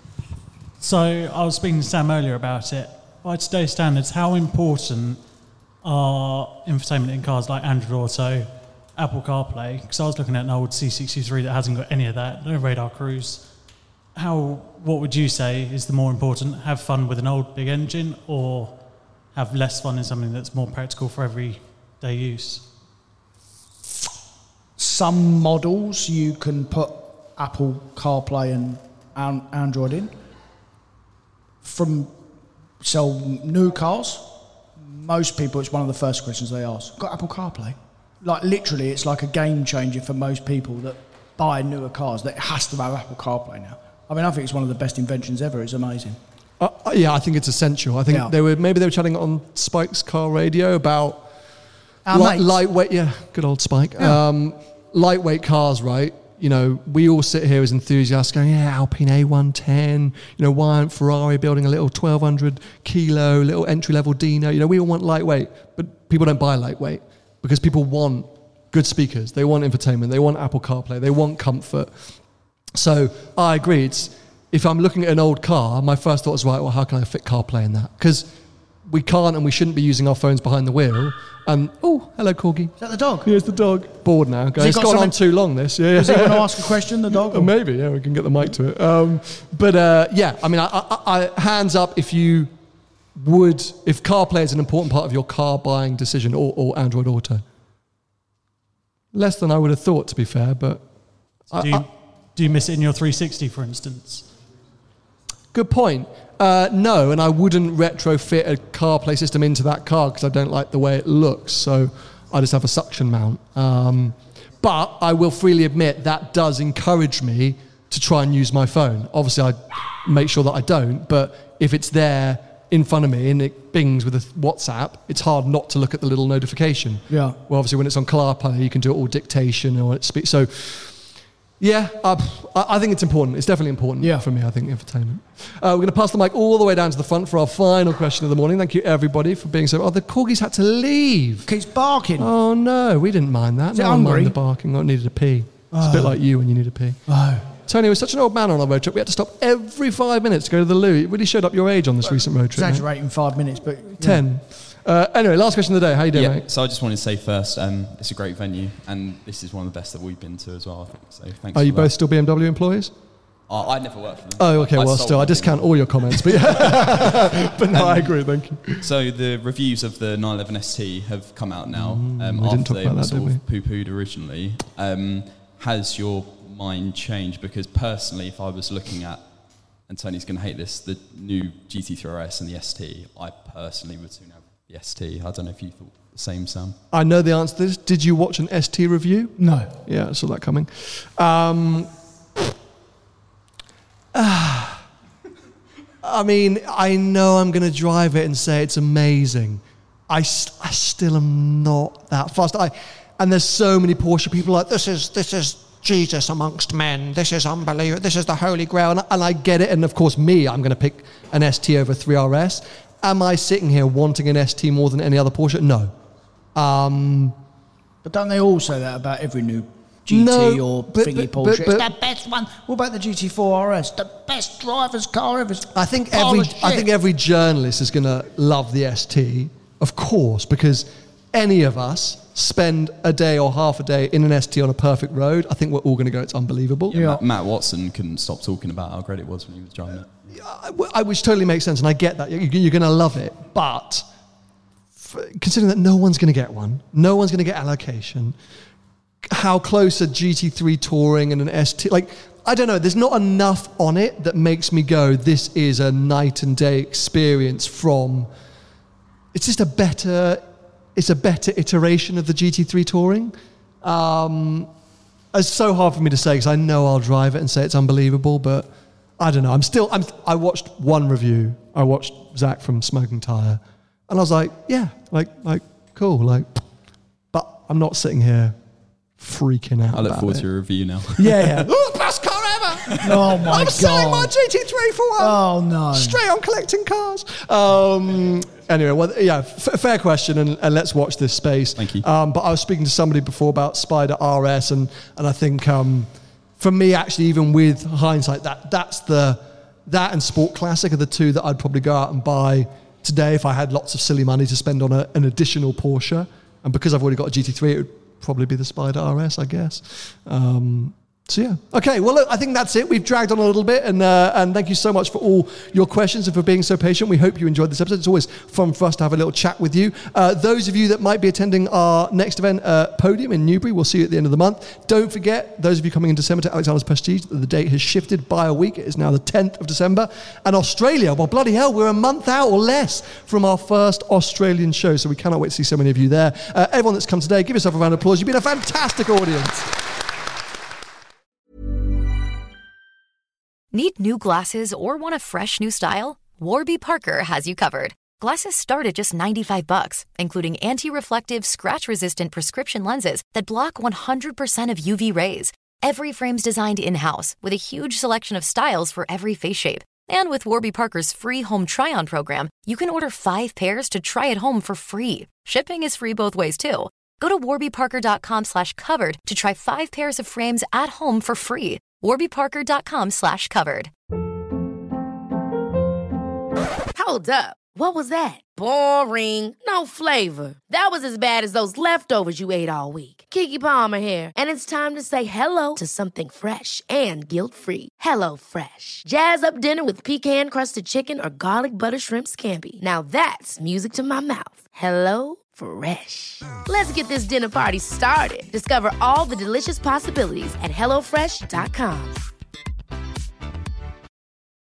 M: So I was speaking to Sam earlier about it. By today's standards, how important are infotainment in cars like Android Auto, Apple CarPlay? Because I was looking at an old C63 that hasn't got any of that, no radar cruise. What would you say is the more important? Have fun with an old big engine, or have less fun in something that's more practical for everyday use?
E: Some models you can put Apple CarPlay and Android in. Sell new cars, most people, it's one of the first questions they ask. Got Apple CarPlay? Literally, it's like a game changer for most people that buy newer cars. That it has to have Apple CarPlay now. I think it's one of the best inventions ever. It's amazing.
D: I think it's essential. I think they were chatting on Spike's car radio about lightweight. Yeah, good old Spike. Yeah. Lightweight cars, right? you know, we all sit here as enthusiasts going, yeah, Alpine A110, you know, why aren't Ferrari building a little 1200 kilo, little entry-level Dino? You know, we all want lightweight, but people don't buy lightweight because people want good speakers. They want infotainment. They want Apple CarPlay. They want comfort. So I agree. If I'm looking at an old car, my first thought is, right, well, how can I fit CarPlay in that? Because we can't and we shouldn't be using our phones behind the wheel. Oh, hello, Corgi.
E: Is that the dog?
D: Here's the dog. Bored now. It's gone on too long, this. Yeah.
E: Does he want to ask a question, the dog?
D: Maybe, yeah, we can get the mic to it. Yeah, I mean, I hands up if you would, if CarPlay is an important part of your car buying decision or Android Auto. Less than I would have thought, to be fair, but...
M: Do you miss it in your 360, for instance?
D: Good point. No, and I wouldn't retrofit a CarPlay system into that car because I don't like the way it looks. So I just have a suction mount. But I will freely admit that does encourage me to try and use my phone. Obviously, I make sure that I don't. But if it's there in front of me and it bings with a WhatsApp, it's hard not to look at the little notification.
E: Yeah.
D: Well, obviously, when it's on CarPlay, you can do it all dictation or it speaks. So... yeah, I think it's important. It's definitely important for me, I think, infotainment. We're going to pass the mic all the way down to the front for our final question of the morning. Thank you, everybody, for being so... Oh, the Corgi's had to leave.
E: Keeps barking.
D: Oh, no, we didn't mind that.
E: Is it
D: No one
E: hungry?
D: minded the barking. I needed a pee. It's a bit like you when you need a pee.
E: Oh.
D: Tony was such an old man on our road trip. We had to stop every 5 minutes to go to the loo. It really showed up your age on this recent road trip.
E: Exaggerating 5 minutes, but... yeah.
D: 10. Anyway, last question of the day. How you doing, mate?
N: So I just wanted to say first, it's a great venue, and this is one of the best that we've been to as well, I think. So thanks.
D: Are you both still BMW employees?
N: I never worked for them.
D: Oh, okay. Well, still, I discount all your comments, but but no, I agree. Thank you.
N: So the reviews of the 911 ST have come out now.
D: We didn't
N: After
D: talk
N: they
D: about
N: were
D: that,
N: sort
D: did
N: of poo-pooed originally. Has your mind changed? Because personally, if I was looking at, and Tony's going to hate this, the new GT3 RS and the ST, I personally would sooner have the ST. I don't know if you thought the same, Sam.
D: I know the answer to this. Did you watch an ST review?
E: No.
D: Yeah, I saw that coming. I mean, I know I'm going to drive it and say it's amazing. I still am not that fast. And there's so many Porsche people like, this is Jesus amongst men. This is unbelievable. This is the holy grail. And I get it. And of course, I'm going to pick an ST over 3RS. Am I sitting here wanting an ST more than any other Porsche? No.
E: But don't they all say that about every new GT or thingy Porsche? It's the best one. What about the GT4 RS? The best driver's car ever.
D: I think every journalist is going to love the ST, of course, because any of us spend a day or half a day in an ST on a perfect road. I think we're all going to go, it's unbelievable.
N: Yeah. Matt Watson couldn't stop talking about how great it was when he was driving it.
D: Which totally makes sense, and I get that. You're going to love it. But considering that no one's going to get one, no one's going to get allocation, how close a GT3 Touring and an ST... Like, I don't know. There's not enough on it that makes me go, this is a night and day experience from... It's just a better iteration of the GT3 Touring. It's so hard for me to say because I know I'll drive it and say it's unbelievable, but... I don't know. I watched one review. I watched Zach from Smoking Tire, and I was like, yeah, like cool, but I'm not sitting here freaking out.
N: I look forward to your review now.
D: Yeah. Oh, best car ever!
E: Oh my God!
D: I'm selling my GT3 for one.
E: Oh no!
D: Straight on collecting cars. Anyway, well, yeah, fair question, and let's watch this space.
N: Thank you. But
D: I was speaking to somebody before about Spider RS, and I think. For me, actually, even with hindsight, that and Sport Classic are the two that I'd probably go out and buy today if I had lots of silly money to spend on an additional Porsche. And because I've already got a GT3, it would probably be the Spider RS, I guess. So yeah. Okay, well, look, I think that's it. We've dragged on a little bit, and thank you so much for all your questions and for being so patient. We hope you enjoyed this episode. It's always fun for us to have a little chat with you. Those of you that might be attending our next event, Podium in Newbury, we'll see you at the end of the month. Don't forget, those of you coming in December to Alexander's Prestige, the date has shifted by a week. It is now the 10th of December. And Australia, well, bloody hell, we're a month out or less from our first Australian show, so we cannot wait to see so many of you there. Everyone that's come today, give yourself a round of applause. You've been a fantastic audience.
P: Need new glasses or want a fresh new style? Warby Parker has you covered. Glasses start at just $95, including anti-reflective, scratch-resistant prescription lenses that block 100% of UV rays. Every frame's designed in-house with a huge selection of styles for every face shape. And with Warby Parker's free home try-on program, you can order 5 pairs to try at home for free. Shipping is free both ways, too. Go to warbyparker.com/covered to try 5 pairs of frames at home for free. warbyparker.com/covered.
K: Hold up. What was that? Boring. No flavor. That was as bad as those leftovers you ate all week. Keke Palmer here, and it's time to say hello to something fresh and guilt-free. Hello Fresh. Jazz up dinner with pecan-crusted chicken or garlic butter shrimp scampi. Now that's music to my mouth. Hello Fresh. Let's get this dinner party started. Discover all the delicious possibilities at HelloFresh.com.